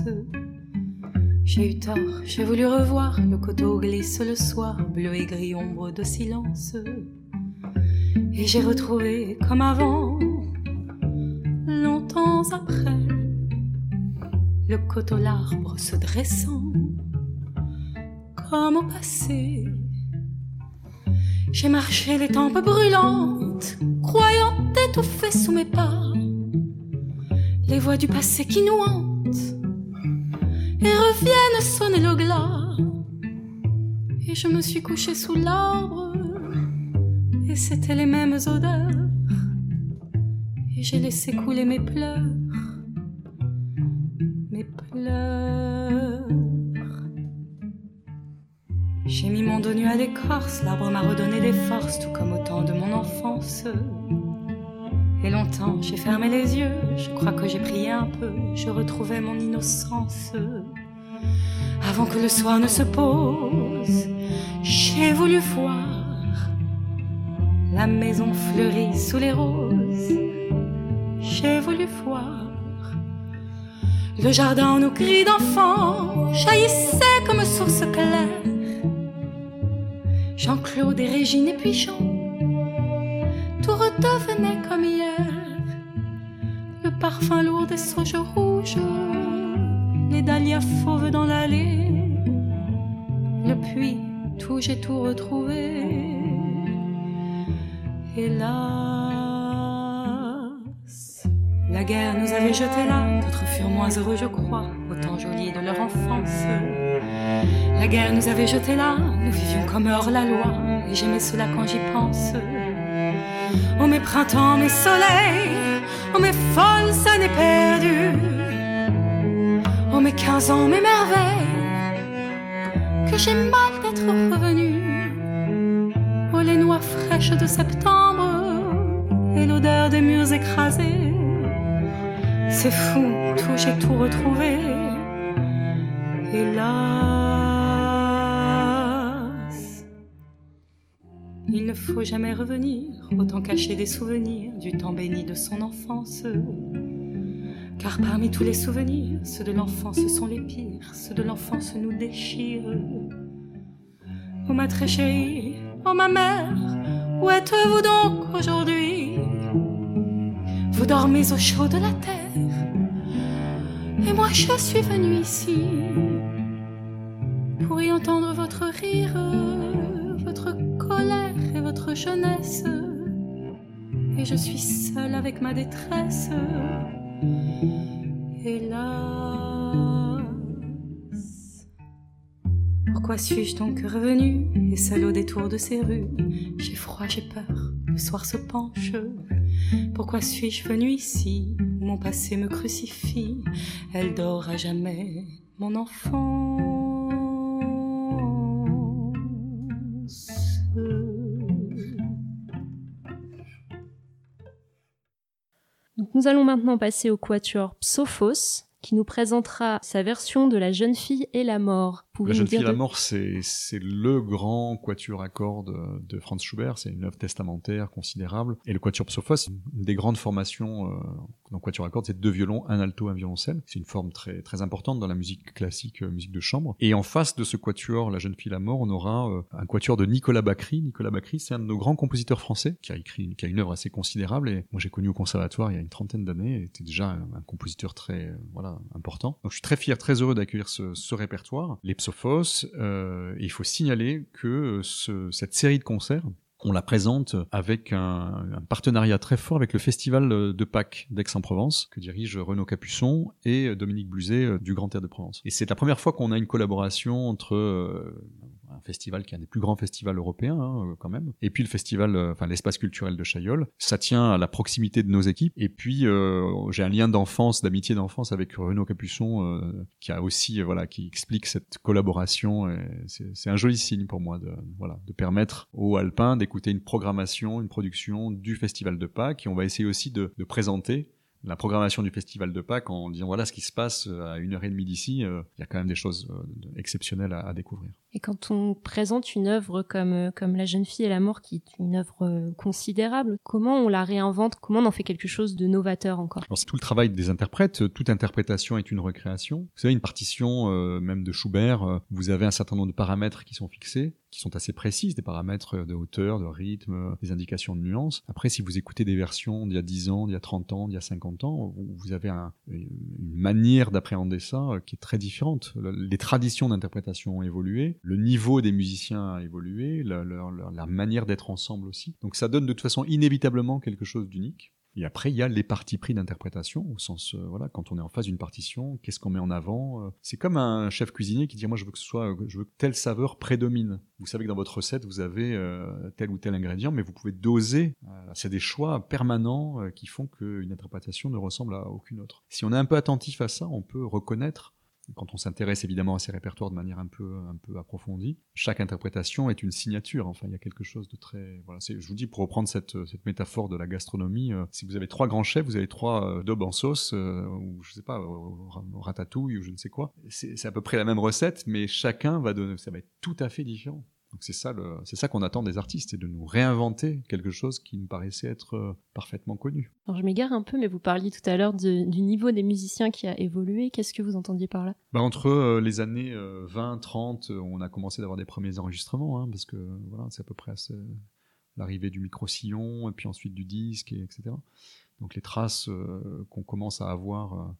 J'ai eu tort, j'ai voulu revoir le coteau glisse le soir, bleu et gris ombre de silence. Et j'ai retrouvé comme avant, longtemps après, le coteau l'arbre se dressant comme au passé. J'ai marché les tempes brûlantes, croyant étouffer sous mes pas les voix du passé qui nous hantent et reviennent sonner le glas. Et je me suis couchée sous l'arbre et c'était les mêmes odeurs. Et j'ai laissé couler mes pleurs, mes pleurs. J'ai mis mon dos nu à l'écorce, l'arbre m'a redonné des forces, tout comme au temps de mon enfance. Et longtemps j'ai fermé les yeux, je crois que j'ai prié un peu, je retrouvais mon innocence. Avant que le soir ne se pose, j'ai voulu voir la maison fleurie sous les roses. J'ai voulu voir le jardin où nos cris d'enfants jaillissaient comme source claire. Jean-Claude et Régine et puis Jean, tout redevenait comme hier. Le parfum lourd des sauges rouges, les dahlias fauves dans l'allée, le puits, tout j'ai tout retrouvé. Hélas, la guerre nous avait jetés là, d'autres furent moins heureux je crois, autant jolis de leur enfance. La guerre nous avait jetés là, nous vivions comme hors la loi, et j'aimais cela quand j'y pense. Oh mes printemps, mes soleils, oh mes folles années perdues, oh mes 15 ans, mes merveilles, que j'ai mal d'être revenue. Oh les noix fraîches de septembre et l'odeur des murs écrasés. C'est fou, j'ai tout retrouvé. Hélas, il ne faut jamais revenir, autant cacher des souvenirs du temps béni de son enfance. Car parmi tous les souvenirs, ceux de l'enfance sont les pires, ceux de l'enfance nous déchirent. Oh ma très chérie, oh ma mère, où êtes-vous donc aujourd'hui? Vous dormez au chaud de la terre, et moi je suis venue ici pour y entendre votre rire, votre colère et votre jeunesse. Et je suis seule avec ma détresse. Hélas, pourquoi suis-je donc revenue et seule au détour de ces rues? J'ai froid, j'ai peur, le soir se penche. Pourquoi suis-je venue ici où mon passé me crucifie? Elle dort à jamais, mon enfance. Donc nous allons maintenant passer au quatuor Psophos, qui nous présentera sa version de La jeune fille et la mort. La jeune fille et la mort, c'est le grand quatuor à cordes de Franz Schubert. C'est une œuvre testamentaire considérable. Et le quatuor Psophos, une des grandes formations dans quatuor à cordes, c'est 2 violons, un alto, un violoncelle. C'est une forme très très importante dans la musique classique, musique de chambre. Et en face de ce quatuor, La jeune fille et la mort, on aura un quatuor de Nicolas Bacri. Nicolas Bacri, c'est un de nos grands compositeurs français qui a une œuvre assez considérable. Et moi, j'ai connu au conservatoire il y a une 30aine d'années. Il était déjà un compositeur très important. Donc je suis très fier, très heureux d'accueillir ce répertoire. Les Psophos, il faut signaler que cette série de concerts, on la présente avec un partenariat très fort avec le Festival de Pâques d'Aix-en-Provence, que dirige Renaud Capuçon et Dominique Bluzet du Grand Théâtre de Provence. Et c'est la première fois qu'on a une collaboration entre un festival qui est un des plus grands festivals européens, quand même, et puis le festival, l'espace culturel de Chaillol. Ça tient à la proximité de nos équipes. Et puis, j'ai un lien d'enfance, d'amitié d'enfance avec Renaud Capuçon, qui a aussi, qui explique cette collaboration. Et c'est un joli signe pour moi de permettre aux Alpins d'écouter une programmation, une production du Festival de Pâques. Et on va essayer aussi de présenter la programmation du Festival de Pâques en disant voilà ce qui se passe à 1h30 d'ici. Il y a quand même des choses exceptionnelles à découvrir. Et quand on présente une œuvre comme La jeune fille et la mort, qui est une œuvre considérable, comment on la réinvente? Comment on en fait quelque chose de novateur encore? Alors c'est tout le travail des interprètes. Toute interprétation est une recréation. Vous savez, une partition même de Schubert, vous avez un certain nombre de paramètres qui sont fixés, qui sont assez précises, des paramètres de hauteur, de rythme, des indications de nuances. Après, si vous écoutez des versions d'il y a 10 ans, d'il y a 30 ans, d'il y a 50 ans, vous avez une manière d'appréhender ça qui est très différente. Les traditions d'interprétation ont évolué, le niveau des musiciens a évolué, la manière d'être ensemble aussi. Donc ça donne de toute façon inévitablement quelque chose d'unique. Et après, il y a les partis pris d'interprétation, au sens, quand on est en face d'une partition, qu'est-ce qu'on met en avant? C'est comme un chef cuisinier qui dit, moi, je veux que telle saveur prédomine. Vous savez que dans votre recette, vous avez tel ou tel ingrédient, mais vous pouvez doser. C'est des choix permanents qui font qu'une interprétation ne ressemble à aucune autre. Si on est un peu attentif à ça, on peut reconnaître, quand on s'intéresse évidemment à ces répertoires de manière un peu approfondie, chaque interprétation est une signature. Enfin, il y a quelque chose de très... je vous dis, pour reprendre cette métaphore de la gastronomie, si vous avez 3 grands chefs, vous avez 3 daubes en sauce, ou je sais pas, ratatouille, ou je ne sais quoi. C'est à peu près la même recette, mais chacun ça va être tout à fait différent. Donc c'est ça qu'on attend des artistes, c'est de nous réinventer quelque chose qui nous paraissait être parfaitement connu. Alors je m'égare un peu, mais vous parliez tout à l'heure du niveau des musiciens qui a évolué. Qu'est-ce que vous entendiez par là? Entre les années 20, 30, on a commencé d'avoir des premiers enregistrements, parce que c'est à peu près l'arrivée du micro-sillon, et puis ensuite du disque, etc. Donc les traces qu'on commence à avoir,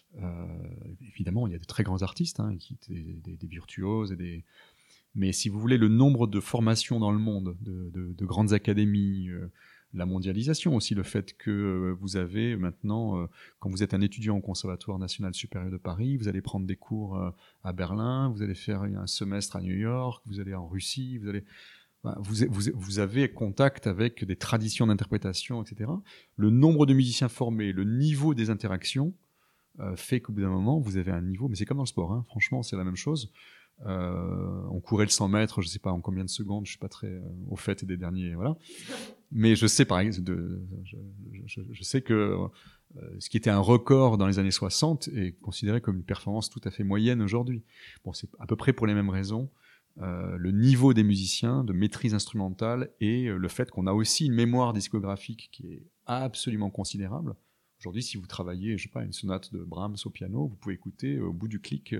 évidemment, il y a de très grands artistes, qui étaient des virtuoses et mais si vous voulez, le nombre de formations dans le monde, de grandes académies, la mondialisation aussi, le fait que vous avez maintenant, quand vous êtes un étudiant au Conservatoire national supérieur de Paris, vous allez prendre des cours à Berlin, vous allez faire un semestre à New York, vous allez en Russie, vous avez contact avec des traditions d'interprétation, etc. Le nombre de musiciens formés, le niveau des interactions fait qu'au bout d'un moment, vous avez un niveau, mais c'est comme dans le sport, hein, franchement, c'est la même chose. On courait le 100 mètres, je sais pas en combien de secondes, je suis pas très au fait des derniers, voilà. Mais je sais par exemple, je sais que ce qui était un record dans les années 60 est considéré comme une performance tout à fait moyenne aujourd'hui. Bon, c'est à peu près pour les mêmes raisons. Le niveau des musiciens, de maîtrise instrumentale et le fait qu'on a aussi une mémoire discographique qui est absolument considérable. Aujourd'hui, si vous travaillez, je sais pas, une sonate de Brahms au piano, vous pouvez écouter au bout du clic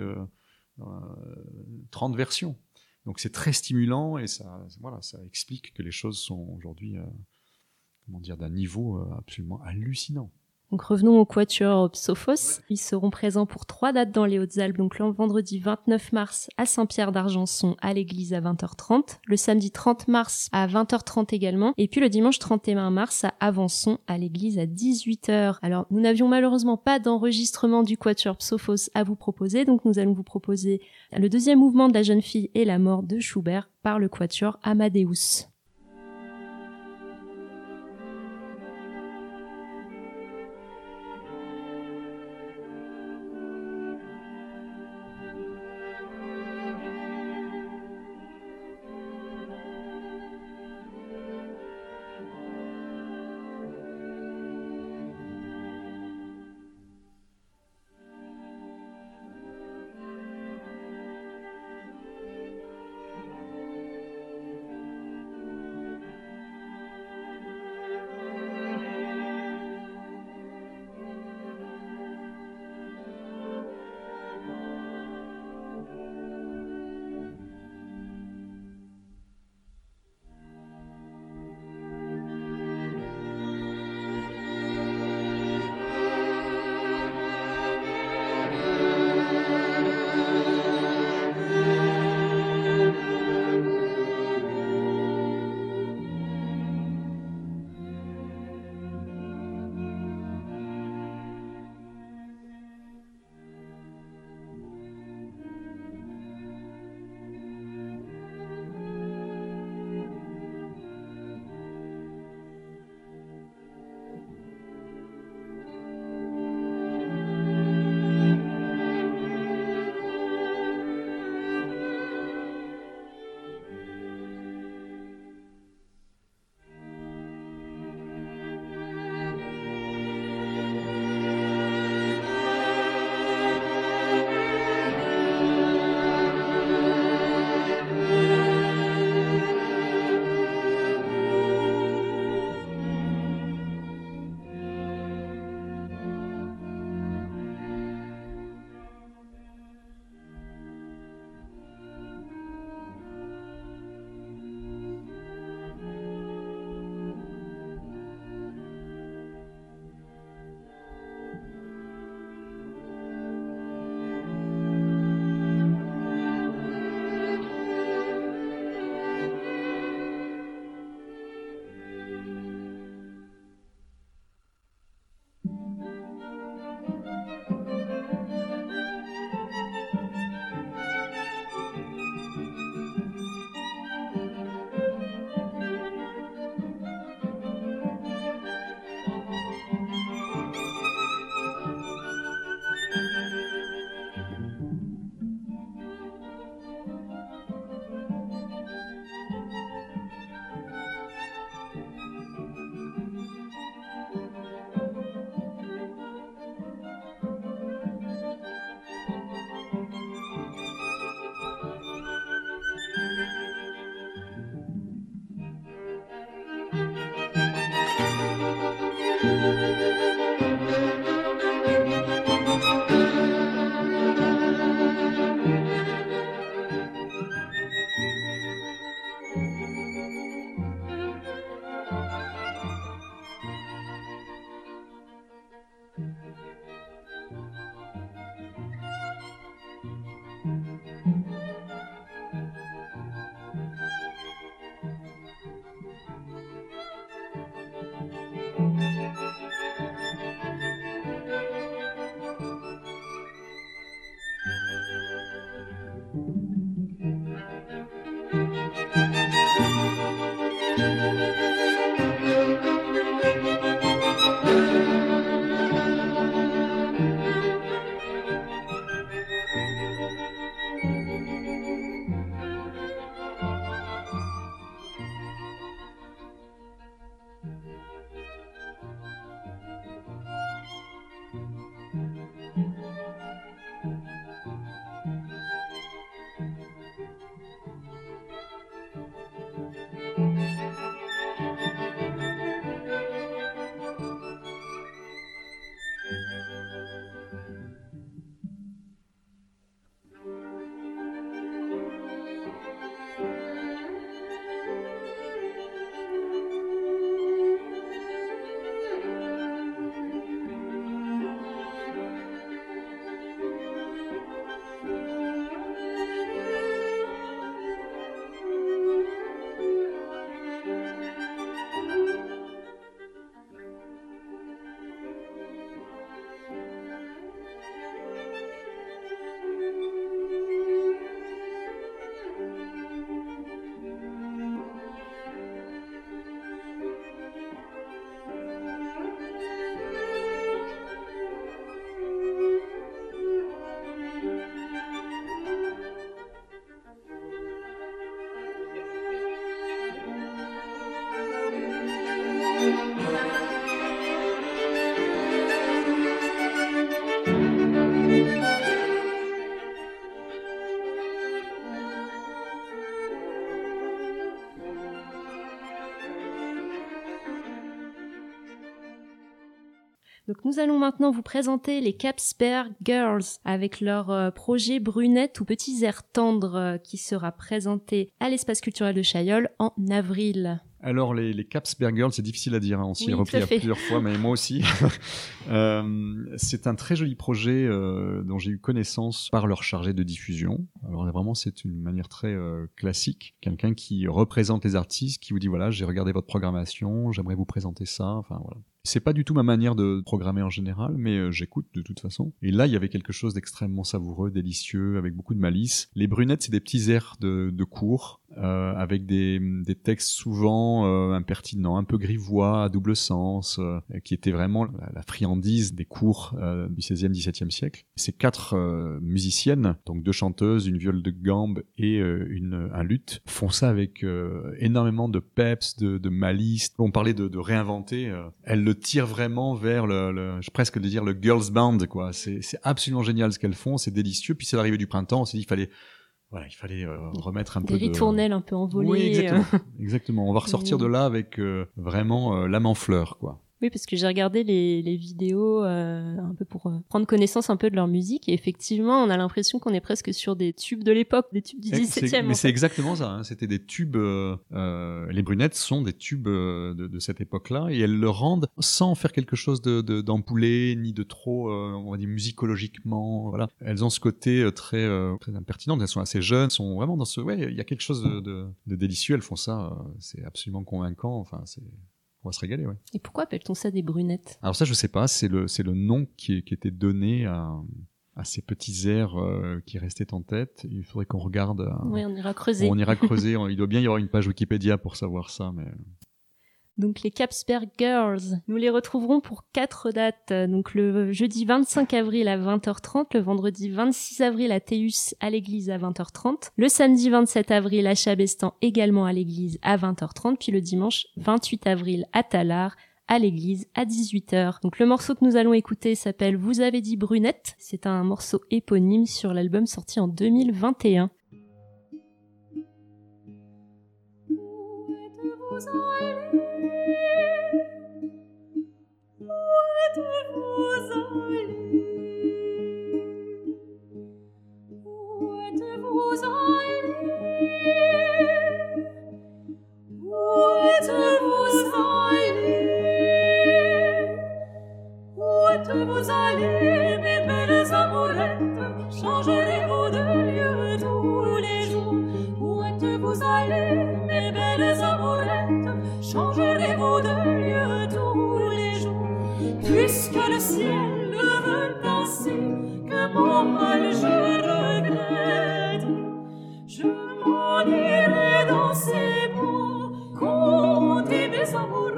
30 versions. Donc c'est très stimulant et ça explique que les choses sont aujourd'hui d'un niveau absolument hallucinant. Donc revenons au Quatuor Psophos. Ils seront présents pour 3 dates dans les Hautes-Alpes, donc le vendredi 29 mars à Saint-Pierre-d'Argenson à l'église à 20h30, le samedi 30 mars à 20h30 également, et puis le dimanche 31 mars à Avançon à l'église à 18h. Alors nous n'avions malheureusement pas d'enregistrement du Quatuor Psophos à vous proposer, donc nous allons vous proposer le deuxième mouvement de La jeune fille et la mort de Schubert par le Quatuor Amadeus. Donc nous allons maintenant vous présenter les Capsberg Girls avec leur projet Brunette ou Petits airs tendres qui sera présenté à l'espace culturel de Chaillol en avril. Alors les Capsberg Girls, c'est difficile à dire, hein. On s'y est repris plusieurs fois, mais moi aussi. C'est un très joli projet dont j'ai eu connaissance par leur chargé de diffusion. Alors vraiment, c'est une manière très classique. Quelqu'un qui représente les artistes, qui vous dit voilà, j'ai regardé votre programmation, j'aimerais vous présenter ça. Enfin voilà. C'est pas du tout ma manière de programmer en général, mais j'écoute de toute façon. Et là, il y avait quelque chose d'extrêmement savoureux, délicieux, avec beaucoup de malice. Les Brunettes, c'est des petits airs de cours, avec des textes souvent impertinents, un peu grivois, à double sens, qui étaient vraiment la friandise des cours du XVIe, XVIIe siècle. Ces 4 musiciennes, donc 2 chanteuses, une viole de gambe et un luth, font ça avec énormément de peps, de malice. On parlait de réinventer. Elles le tirent vraiment vers je presque de dire le girls band, quoi. C'est absolument génial ce qu'elles font, c'est délicieux. Puis c'est l'arrivée du printemps, on s'est dit il fallait remettre un peu de... Des ritournelles un peu envolées. Oui, exactement. On va ressortir de là avec vraiment l'âme en fleurs, quoi. Oui, parce que j'ai regardé les vidéos un peu pour prendre connaissance un peu de leur musique et effectivement, on a l'impression qu'on est presque sur des tubes de l'époque, des tubes du 17e. Mais c'est exactement ça, hein. C'était des tubes... les Brunettes sont des tubes de cette époque-là et elles le rendent sans faire quelque chose d'ampoulé ni de trop, on va dire, musicologiquement. Voilà. Elles ont ce côté très impertinent. Elles sont assez jeunes, sont vraiment dans ce... Ouais, il y a quelque chose de délicieux. Elles font ça, c'est absolument convaincant. Enfin, on va se régaler, ouais. Et pourquoi appelle-t-on ça des brunettes ? Alors ça, je sais pas. C'est le nom qui était donné à ces petits airs qui restaient en tête. Il faudrait qu'on regarde. Oui, on ira creuser. On ira creuser. Il doit bien y avoir une page Wikipédia pour savoir ça, mais... Donc les Capsberg Girls, nous les retrouverons pour 4 dates. Donc le jeudi 25 avril à 20h30, le vendredi 26 avril à Théus à l'église à 20h30, le samedi 27 avril à Chabestan également à l'église à 20h30, puis le dimanche 28 avril à Tallard à l'église à 18h. Donc le morceau que nous allons écouter s'appelle Vous avez dit Brunette. C'est un morceau éponyme sur l'album sorti en 2021. Vous allez, mes belles amourettes, changerez-vous de lieu tous les jours. Où êtes-vous allées, mes belles amourettes, changerez-vous de lieu tous les jours. Puisque le ciel veut ainsi que mon mal je regrette, je m'en irai dans ses bras, compter mes amourettes.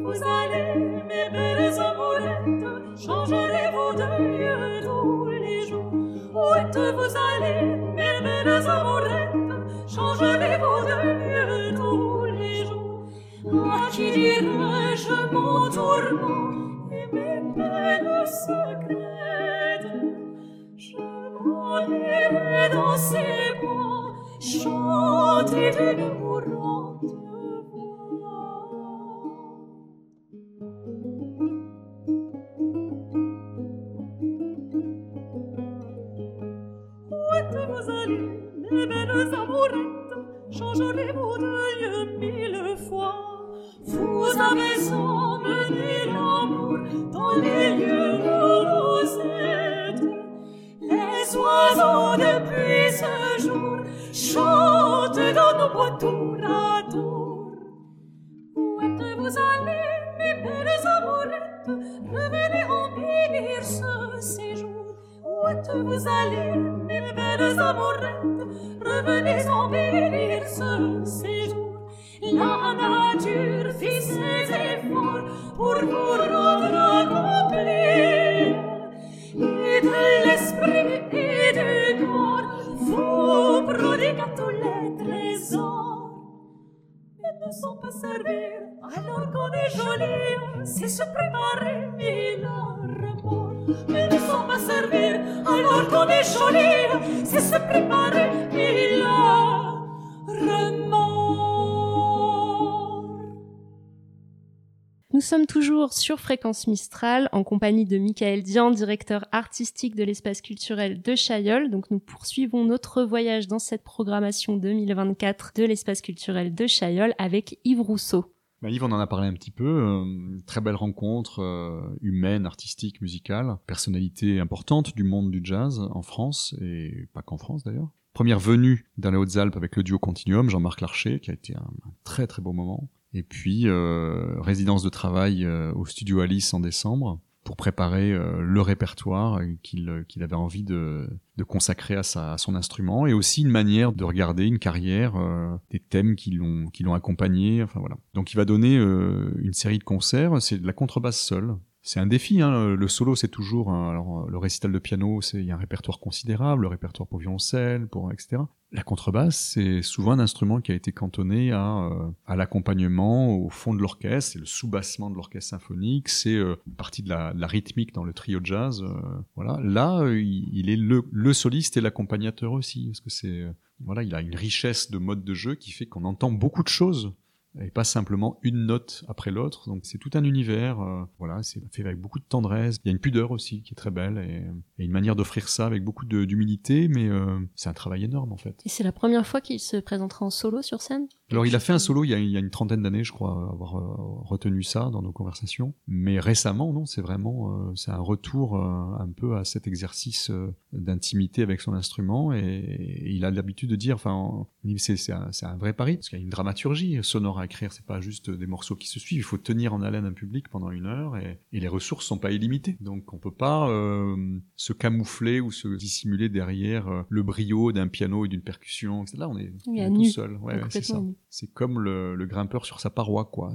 vous allez, mes belles amourettes? Changerez-vous de lieu tous les jours? Où êtes-vous allez, mes belles amourettes? Changerez-vous de lieu tous les jours? À qui dirai-je mon tourment et mes peines secrètes? Je m'en irai dans ces bois, chanter d'une mourante voix. Où êtes-vous allés, mes belles amourettes? Changerez-vous de lieu mille fois? Vous avez emmené l'amour dans les lieux où vous êtes. Les oiseaux depuis ce jour chantent dans nos bois tour à tour. Où êtes-vous allés, mes belles amourettes? Revenez embellir ce séjour. Où êtes-vous allés, mes belles amourettes? Revenez embellir ce séjour. La nature fit ses efforts pour vous rendre accomplis. Et de l'esprit et du corps vous prodiguent tous les trésors. Et ne sont pas servir alors qu'on est joli, c'est se préparer mille remords. Et ne sont pas servir alors qu'on est joli, c'est se préparer mille remords. Nous sommes toujours sur Fréquence Mistral en compagnie de Michael Dian, directeur artistique de l'espace culturel de Chaillol. Donc nous poursuivons notre voyage dans cette programmation 2024 de l'espace culturel de Chaillol avec Yves Rousseau. Yves, on en a parlé un petit peu. Très belle rencontre humaine, artistique, musicale. Personnalité importante du monde du jazz en France, et pas qu'en France d'ailleurs. Première venue dans les Hautes-Alpes avec le duo Continuum, Jean-Marc Larcher, qui a été un très très beau moment. Et puis, résidence de travail au studio Alice en décembre pour préparer le répertoire qu'il avait envie de consacrer à son instrument, et aussi une manière de regarder une carrière, des thèmes qui l'ont accompagné, enfin voilà. Donc il va donner une série de concerts, c'est de la contrebasse seule. C'est un défi, hein. Le solo, c'est toujours alors le récital de piano, il y a un répertoire considérable, le répertoire pour violoncelle, etc. La contrebasse, c'est souvent un instrument qui a été cantonné à l'accompagnement au fond de l'orchestre, c'est le sous-bassement de l'orchestre symphonique, c'est une partie de la rythmique dans le trio jazz. Voilà. Là, il est le soliste et l'accompagnateur aussi, parce que il a une richesse de mode de jeu qui fait qu'on entend beaucoup de choses, et pas simplement une note après l'autre. Donc c'est tout un univers, c'est fait avec beaucoup de tendresse. Il y a une pudeur aussi qui est très belle, et une manière d'offrir ça avec beaucoup d'humilité, mais c'est un travail énorme en fait. Et c'est la première fois qu'il se présentera en solo sur scène? Alors il a fait un solo il y a une trentaine d'années, je crois, avoir retenu ça dans nos conversations. Mais récemment, non, c'est vraiment c'est un retour un peu à cet exercice d'intimité avec son instrument, et il a l'habitude de dire, c'est un vrai pari, parce qu'il y a une dramaturgie sonore à écrire, c'est pas juste des morceaux qui se suivent, il faut tenir en haleine un public pendant 1 heure, et les ressources sont pas illimitées. Donc on peut pas se camoufler ou se dissimuler derrière le brio d'un piano et d'une percussion, etc. Là on est tout seul. Ouais, c'est ça. Nu. C'est comme le grimpeur sur sa paroi, quoi.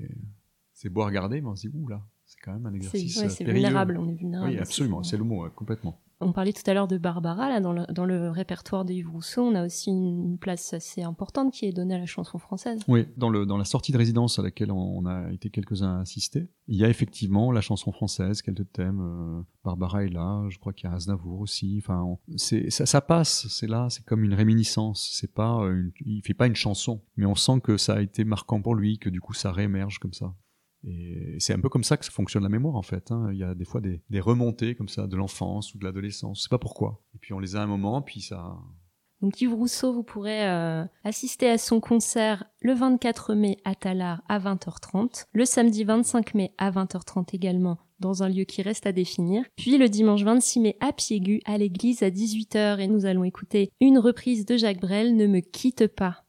C'est beau à regarder, mais on se dit, ouh là, c'est quand même un exercice c'est périlleux. vulnérable, on est vulnérable. Oui, absolument, c'est le mot, complètement. On parlait tout à l'heure de Barbara, là, dans le répertoire de Yves Rousseau, on a aussi une place assez importante qui est donnée à la chanson française. Oui, dans la sortie de résidence à laquelle on a été quelques-uns à assister, il y a effectivement la chanson française, quelques thèmes. Barbara est là, je crois qu'il y a Aznavour aussi. Enfin, ça passe, c'est là, c'est comme une réminiscence. C'est pas, il fait pas une chanson, mais on sent que ça a été marquant pour lui, que du coup ça réémerge comme ça. Et c'est un peu comme ça que ça fonctionne la mémoire en fait, hein. Il y a des fois des remontées comme ça de l'enfance ou de l'adolescence, je sais pas pourquoi. Et puis on les a à un moment, puis ça... Donc Yves Rousseau, vous pourrez assister à son concert le 24 mai à Tallard à 20h30, le samedi 25 mai à 20h30 également, dans un lieu qui reste à définir, puis le dimanche 26 mai à Piégut à l'église à 18h, et nous allons écouter une reprise de Jacques Brel, Ne me quitte pas.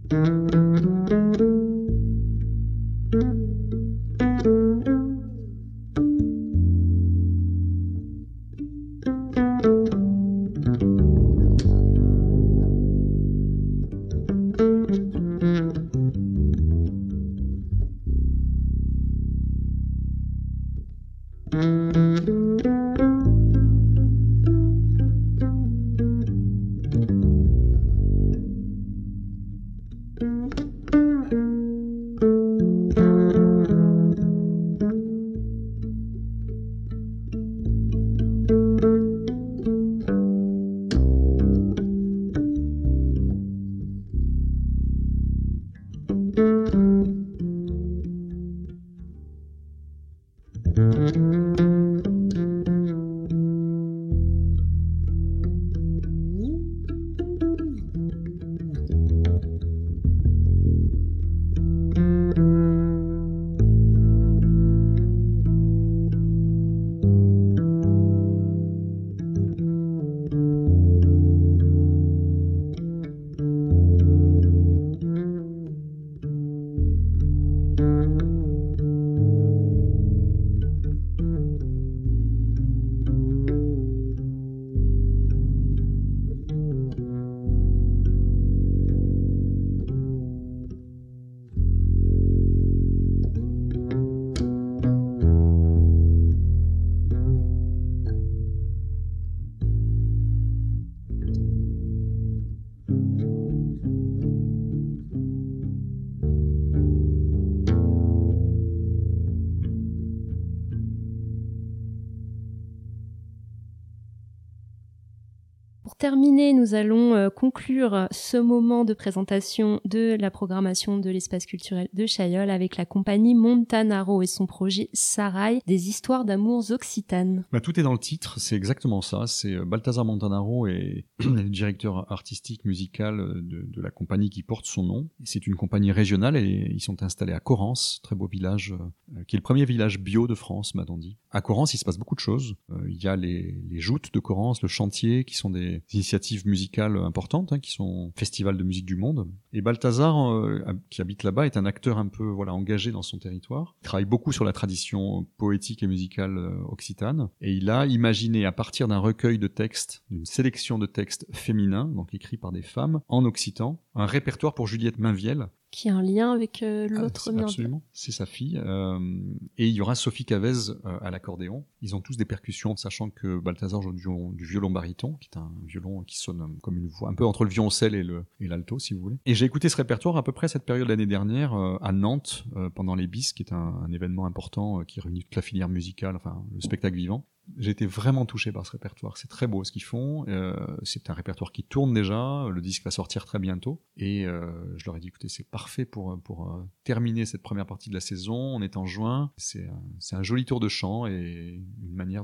Pour terminer, nous allons conclure ce moment de présentation de la programmation de l'espace culturel de Chaillol avec la compagnie Montanaro et son projet Sarail, des histoires d'amours occitanes. Tout est dans le titre, c'est exactement ça. C'est Balthazar Montanaro et le directeur artistique musical de la compagnie qui porte son nom. C'est une compagnie régionale et ils sont installés à Corrence, très beau village, qui est le premier village bio de France, m'a-t-on dit. À Corrence, il se passe beaucoup de choses. Il y a les joutes de Corrence, le chantier, qui sont des initiatives musicales importantes, qui sont festivals de musique du monde. Et Balthazar, qui habite là-bas, est un acteur un peu engagé dans son territoire. Il travaille beaucoup sur la tradition poétique et musicale occitane. Et il a imaginé, à partir d'un recueil de textes, d'une sélection de textes féminins, donc écrits par des femmes, en occitan, un répertoire pour Juliette Mainvielle, qui a un lien avec l'autre Mainvielle. Absolument, c'est sa fille. Et il y aura Sophie Cavez à l'accordéon. Ils ont tous des percussions, sachant que Balthazar joue du violon baryton, qui est un violon qui sonne comme une voix, un peu entre le violoncelle et l'alto, si vous voulez. Et j'ai écouté ce répertoire à peu près cette période l'année dernière, à Nantes, pendant les BIS, qui est un événement important qui réunit toute la filière musicale, enfin le spectacle vivant. J'ai été vraiment touché par ce répertoire. C'est très beau ce qu'ils font. C'est un répertoire qui tourne déjà. Le disque va sortir très bientôt. Et je leur ai dit, écoutez, c'est parfait pour terminer cette première partie de la saison. On est en juin. C'est un joli tour de chant et une manière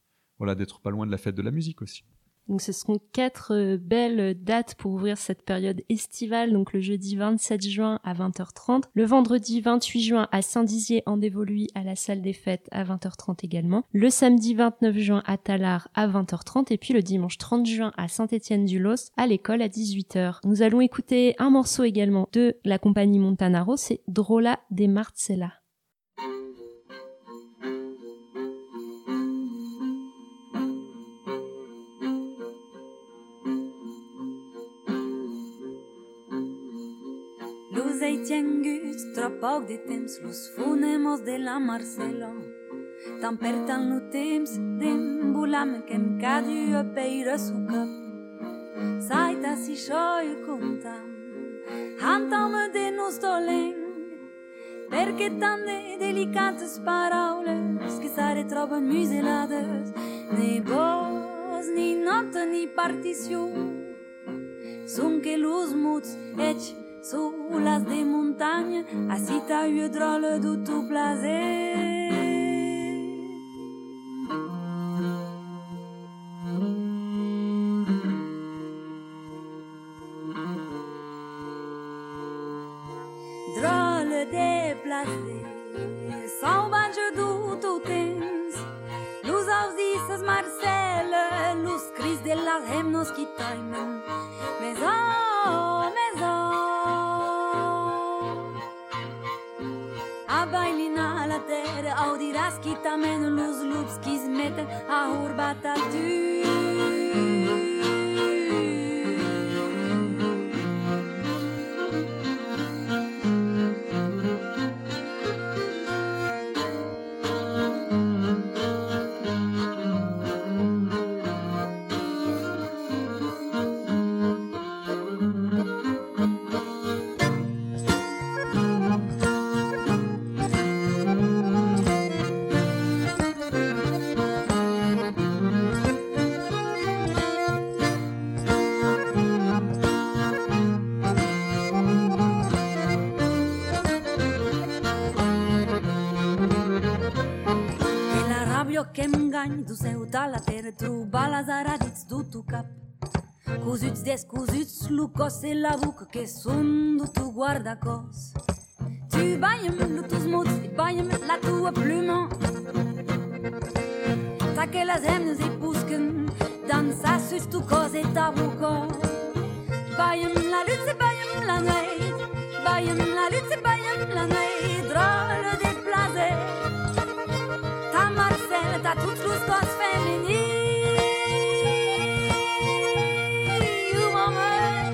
d'être pas loin de la fête de la musique aussi. Donc ce seront 4 belles dates pour ouvrir cette période estivale, donc le jeudi 27 juin à 20h30, le vendredi 28 juin à Saint-Dizier-en-Dévoluy à la salle des fêtes à 20h30 également, le samedi 29 juin à Tallard à 20h30 et puis le dimanche 30 juin à Saint-Étienne-du-Los à l'école à 18h. Nous allons écouter un morceau également de la compagnie Montanaro, c'est Drola de Marcella. Tra poc de temps los funemos de la Marcelo Tan per tant lo temps d'embolam que em cadu a peire su cap Saita si xoi contam Hantam de nos doleng Perché tan de delicates paraules Que s'are troben muselades Ni voz, ni nota, ni partició Son que los muts ech Sulas de montagne, assis ta drôle de tout plaisir. Drôle de plaisir, sauvage de tout temps. Luz audices Marcel, luz cris de las hemnos qui taimen. Mais oh, las qui t'amènent los loops qui se mettent à Urbatatu. Que m'engany, du seu a la terra, trobar les aradits du tu cap. Cosuts descosuts, lo cos e la boca que són du tu guardacos. Tu ballem lo tus mots, tu ballem la tua pluma. Ta que les hemnes i busquen, dansa sus tu cos e ta boca. Ballem la lutte, c'est ballem la nuit. Ballem la lutte, c'est ballem la nuit. Drôle de plaisir. Ta Marcel, t'as toutes les cosses féminines. You want me,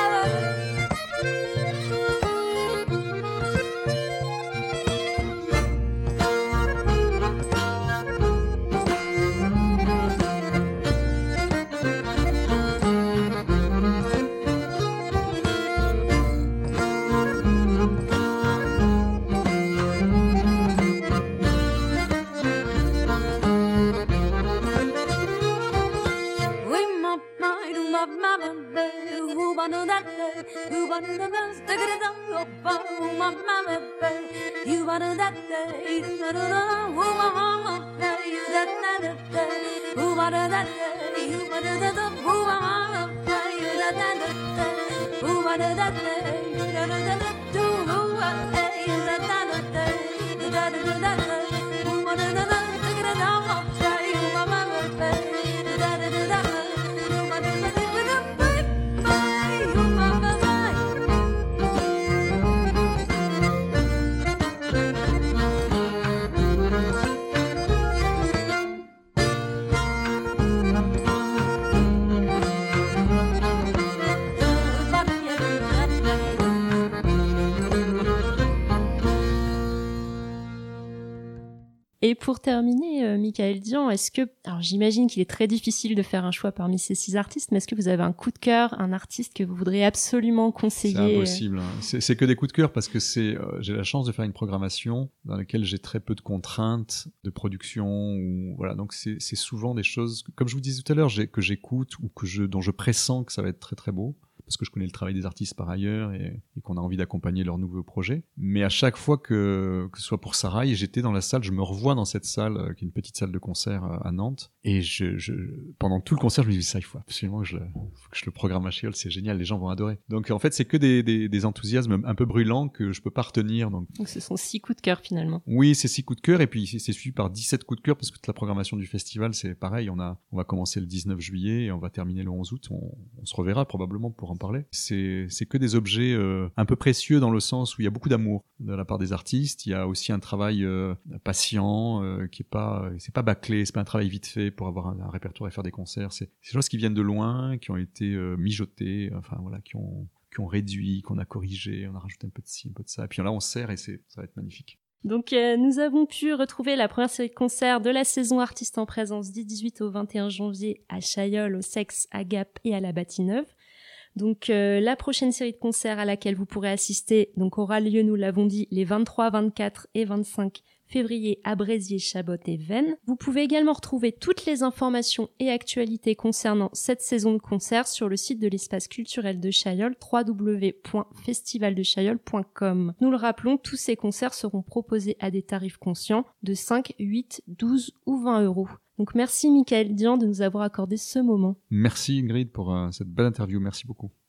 Et pour terminer, Michael Dian, alors j'imagine qu'il est très difficile de faire un choix parmi ces 6 artistes, mais est-ce que vous avez un coup de cœur, un artiste que vous voudriez absolument conseiller? C'est impossible. C'est que des coups de cœur parce que j'ai la chance de faire une programmation dans laquelle j'ai très peu de contraintes de production ou voilà. Donc c'est souvent des choses, comme je vous disais tout à l'heure, que j'écoute ou dont je pressens que ça va être très très beau. Parce que je connais le travail des artistes par ailleurs et qu'on a envie d'accompagner leurs nouveaux projets. Mais à chaque fois que ce soit pour Sarail, j'étais dans la salle, je me revois dans cette salle, qui est une petite salle de concert à Nantes. Et pendant tout le concert, je me dis, ça, il faut absolument que je le programme à Chaillol, c'est génial, les gens vont adorer. Donc en fait, c'est que des enthousiasmes un peu brûlants que je peux pas retenir. Donc ce sont 6 coups de cœur finalement. Oui, c'est 6 coups de cœur et puis c'est suivi par 17 coups de cœur parce que toute la programmation du festival, c'est pareil. On va commencer le 19 juillet et on va terminer le 11 août. On se reverra probablement pour en parler. C'est que des objets un peu précieux dans le sens où il y a beaucoup d'amour de la part des artistes. Il y a aussi un travail patient c'est pas bâclé, c'est pas un travail vite fait pour avoir un répertoire et faire des concerts. C'est des choses qui viennent de loin, qui ont été mijotées, enfin voilà, qui ont réduit, qu'on a corrigé, on a rajouté un peu de ci, un peu de ça. Et puis là, on serre et ça va être magnifique. Donc nous avons pu retrouver la première série de concerts de la saison Artistes en présence du 18 au 21 janvier à Chaillol, au Sex, à Gap et à la Bâtie-Neuve. Donc la prochaine série de concerts à laquelle vous pourrez assister aura lieu, nous l'avons dit, les 23, 24 et 25 février à Bréziers, Chabot et Vennes. Vous pouvez également retrouver toutes les informations et actualités concernant cette saison de concerts sur le site de l'espace culturel de Chaillol, www.festivaldechaillol.com. Nous le rappelons, tous ces concerts seront proposés à des tarifs conscients de 5, 8, 12 ou 20 €. Donc merci Michael Dian de nous avoir accordé ce moment. Merci Ingrid pour cette belle interview, merci beaucoup.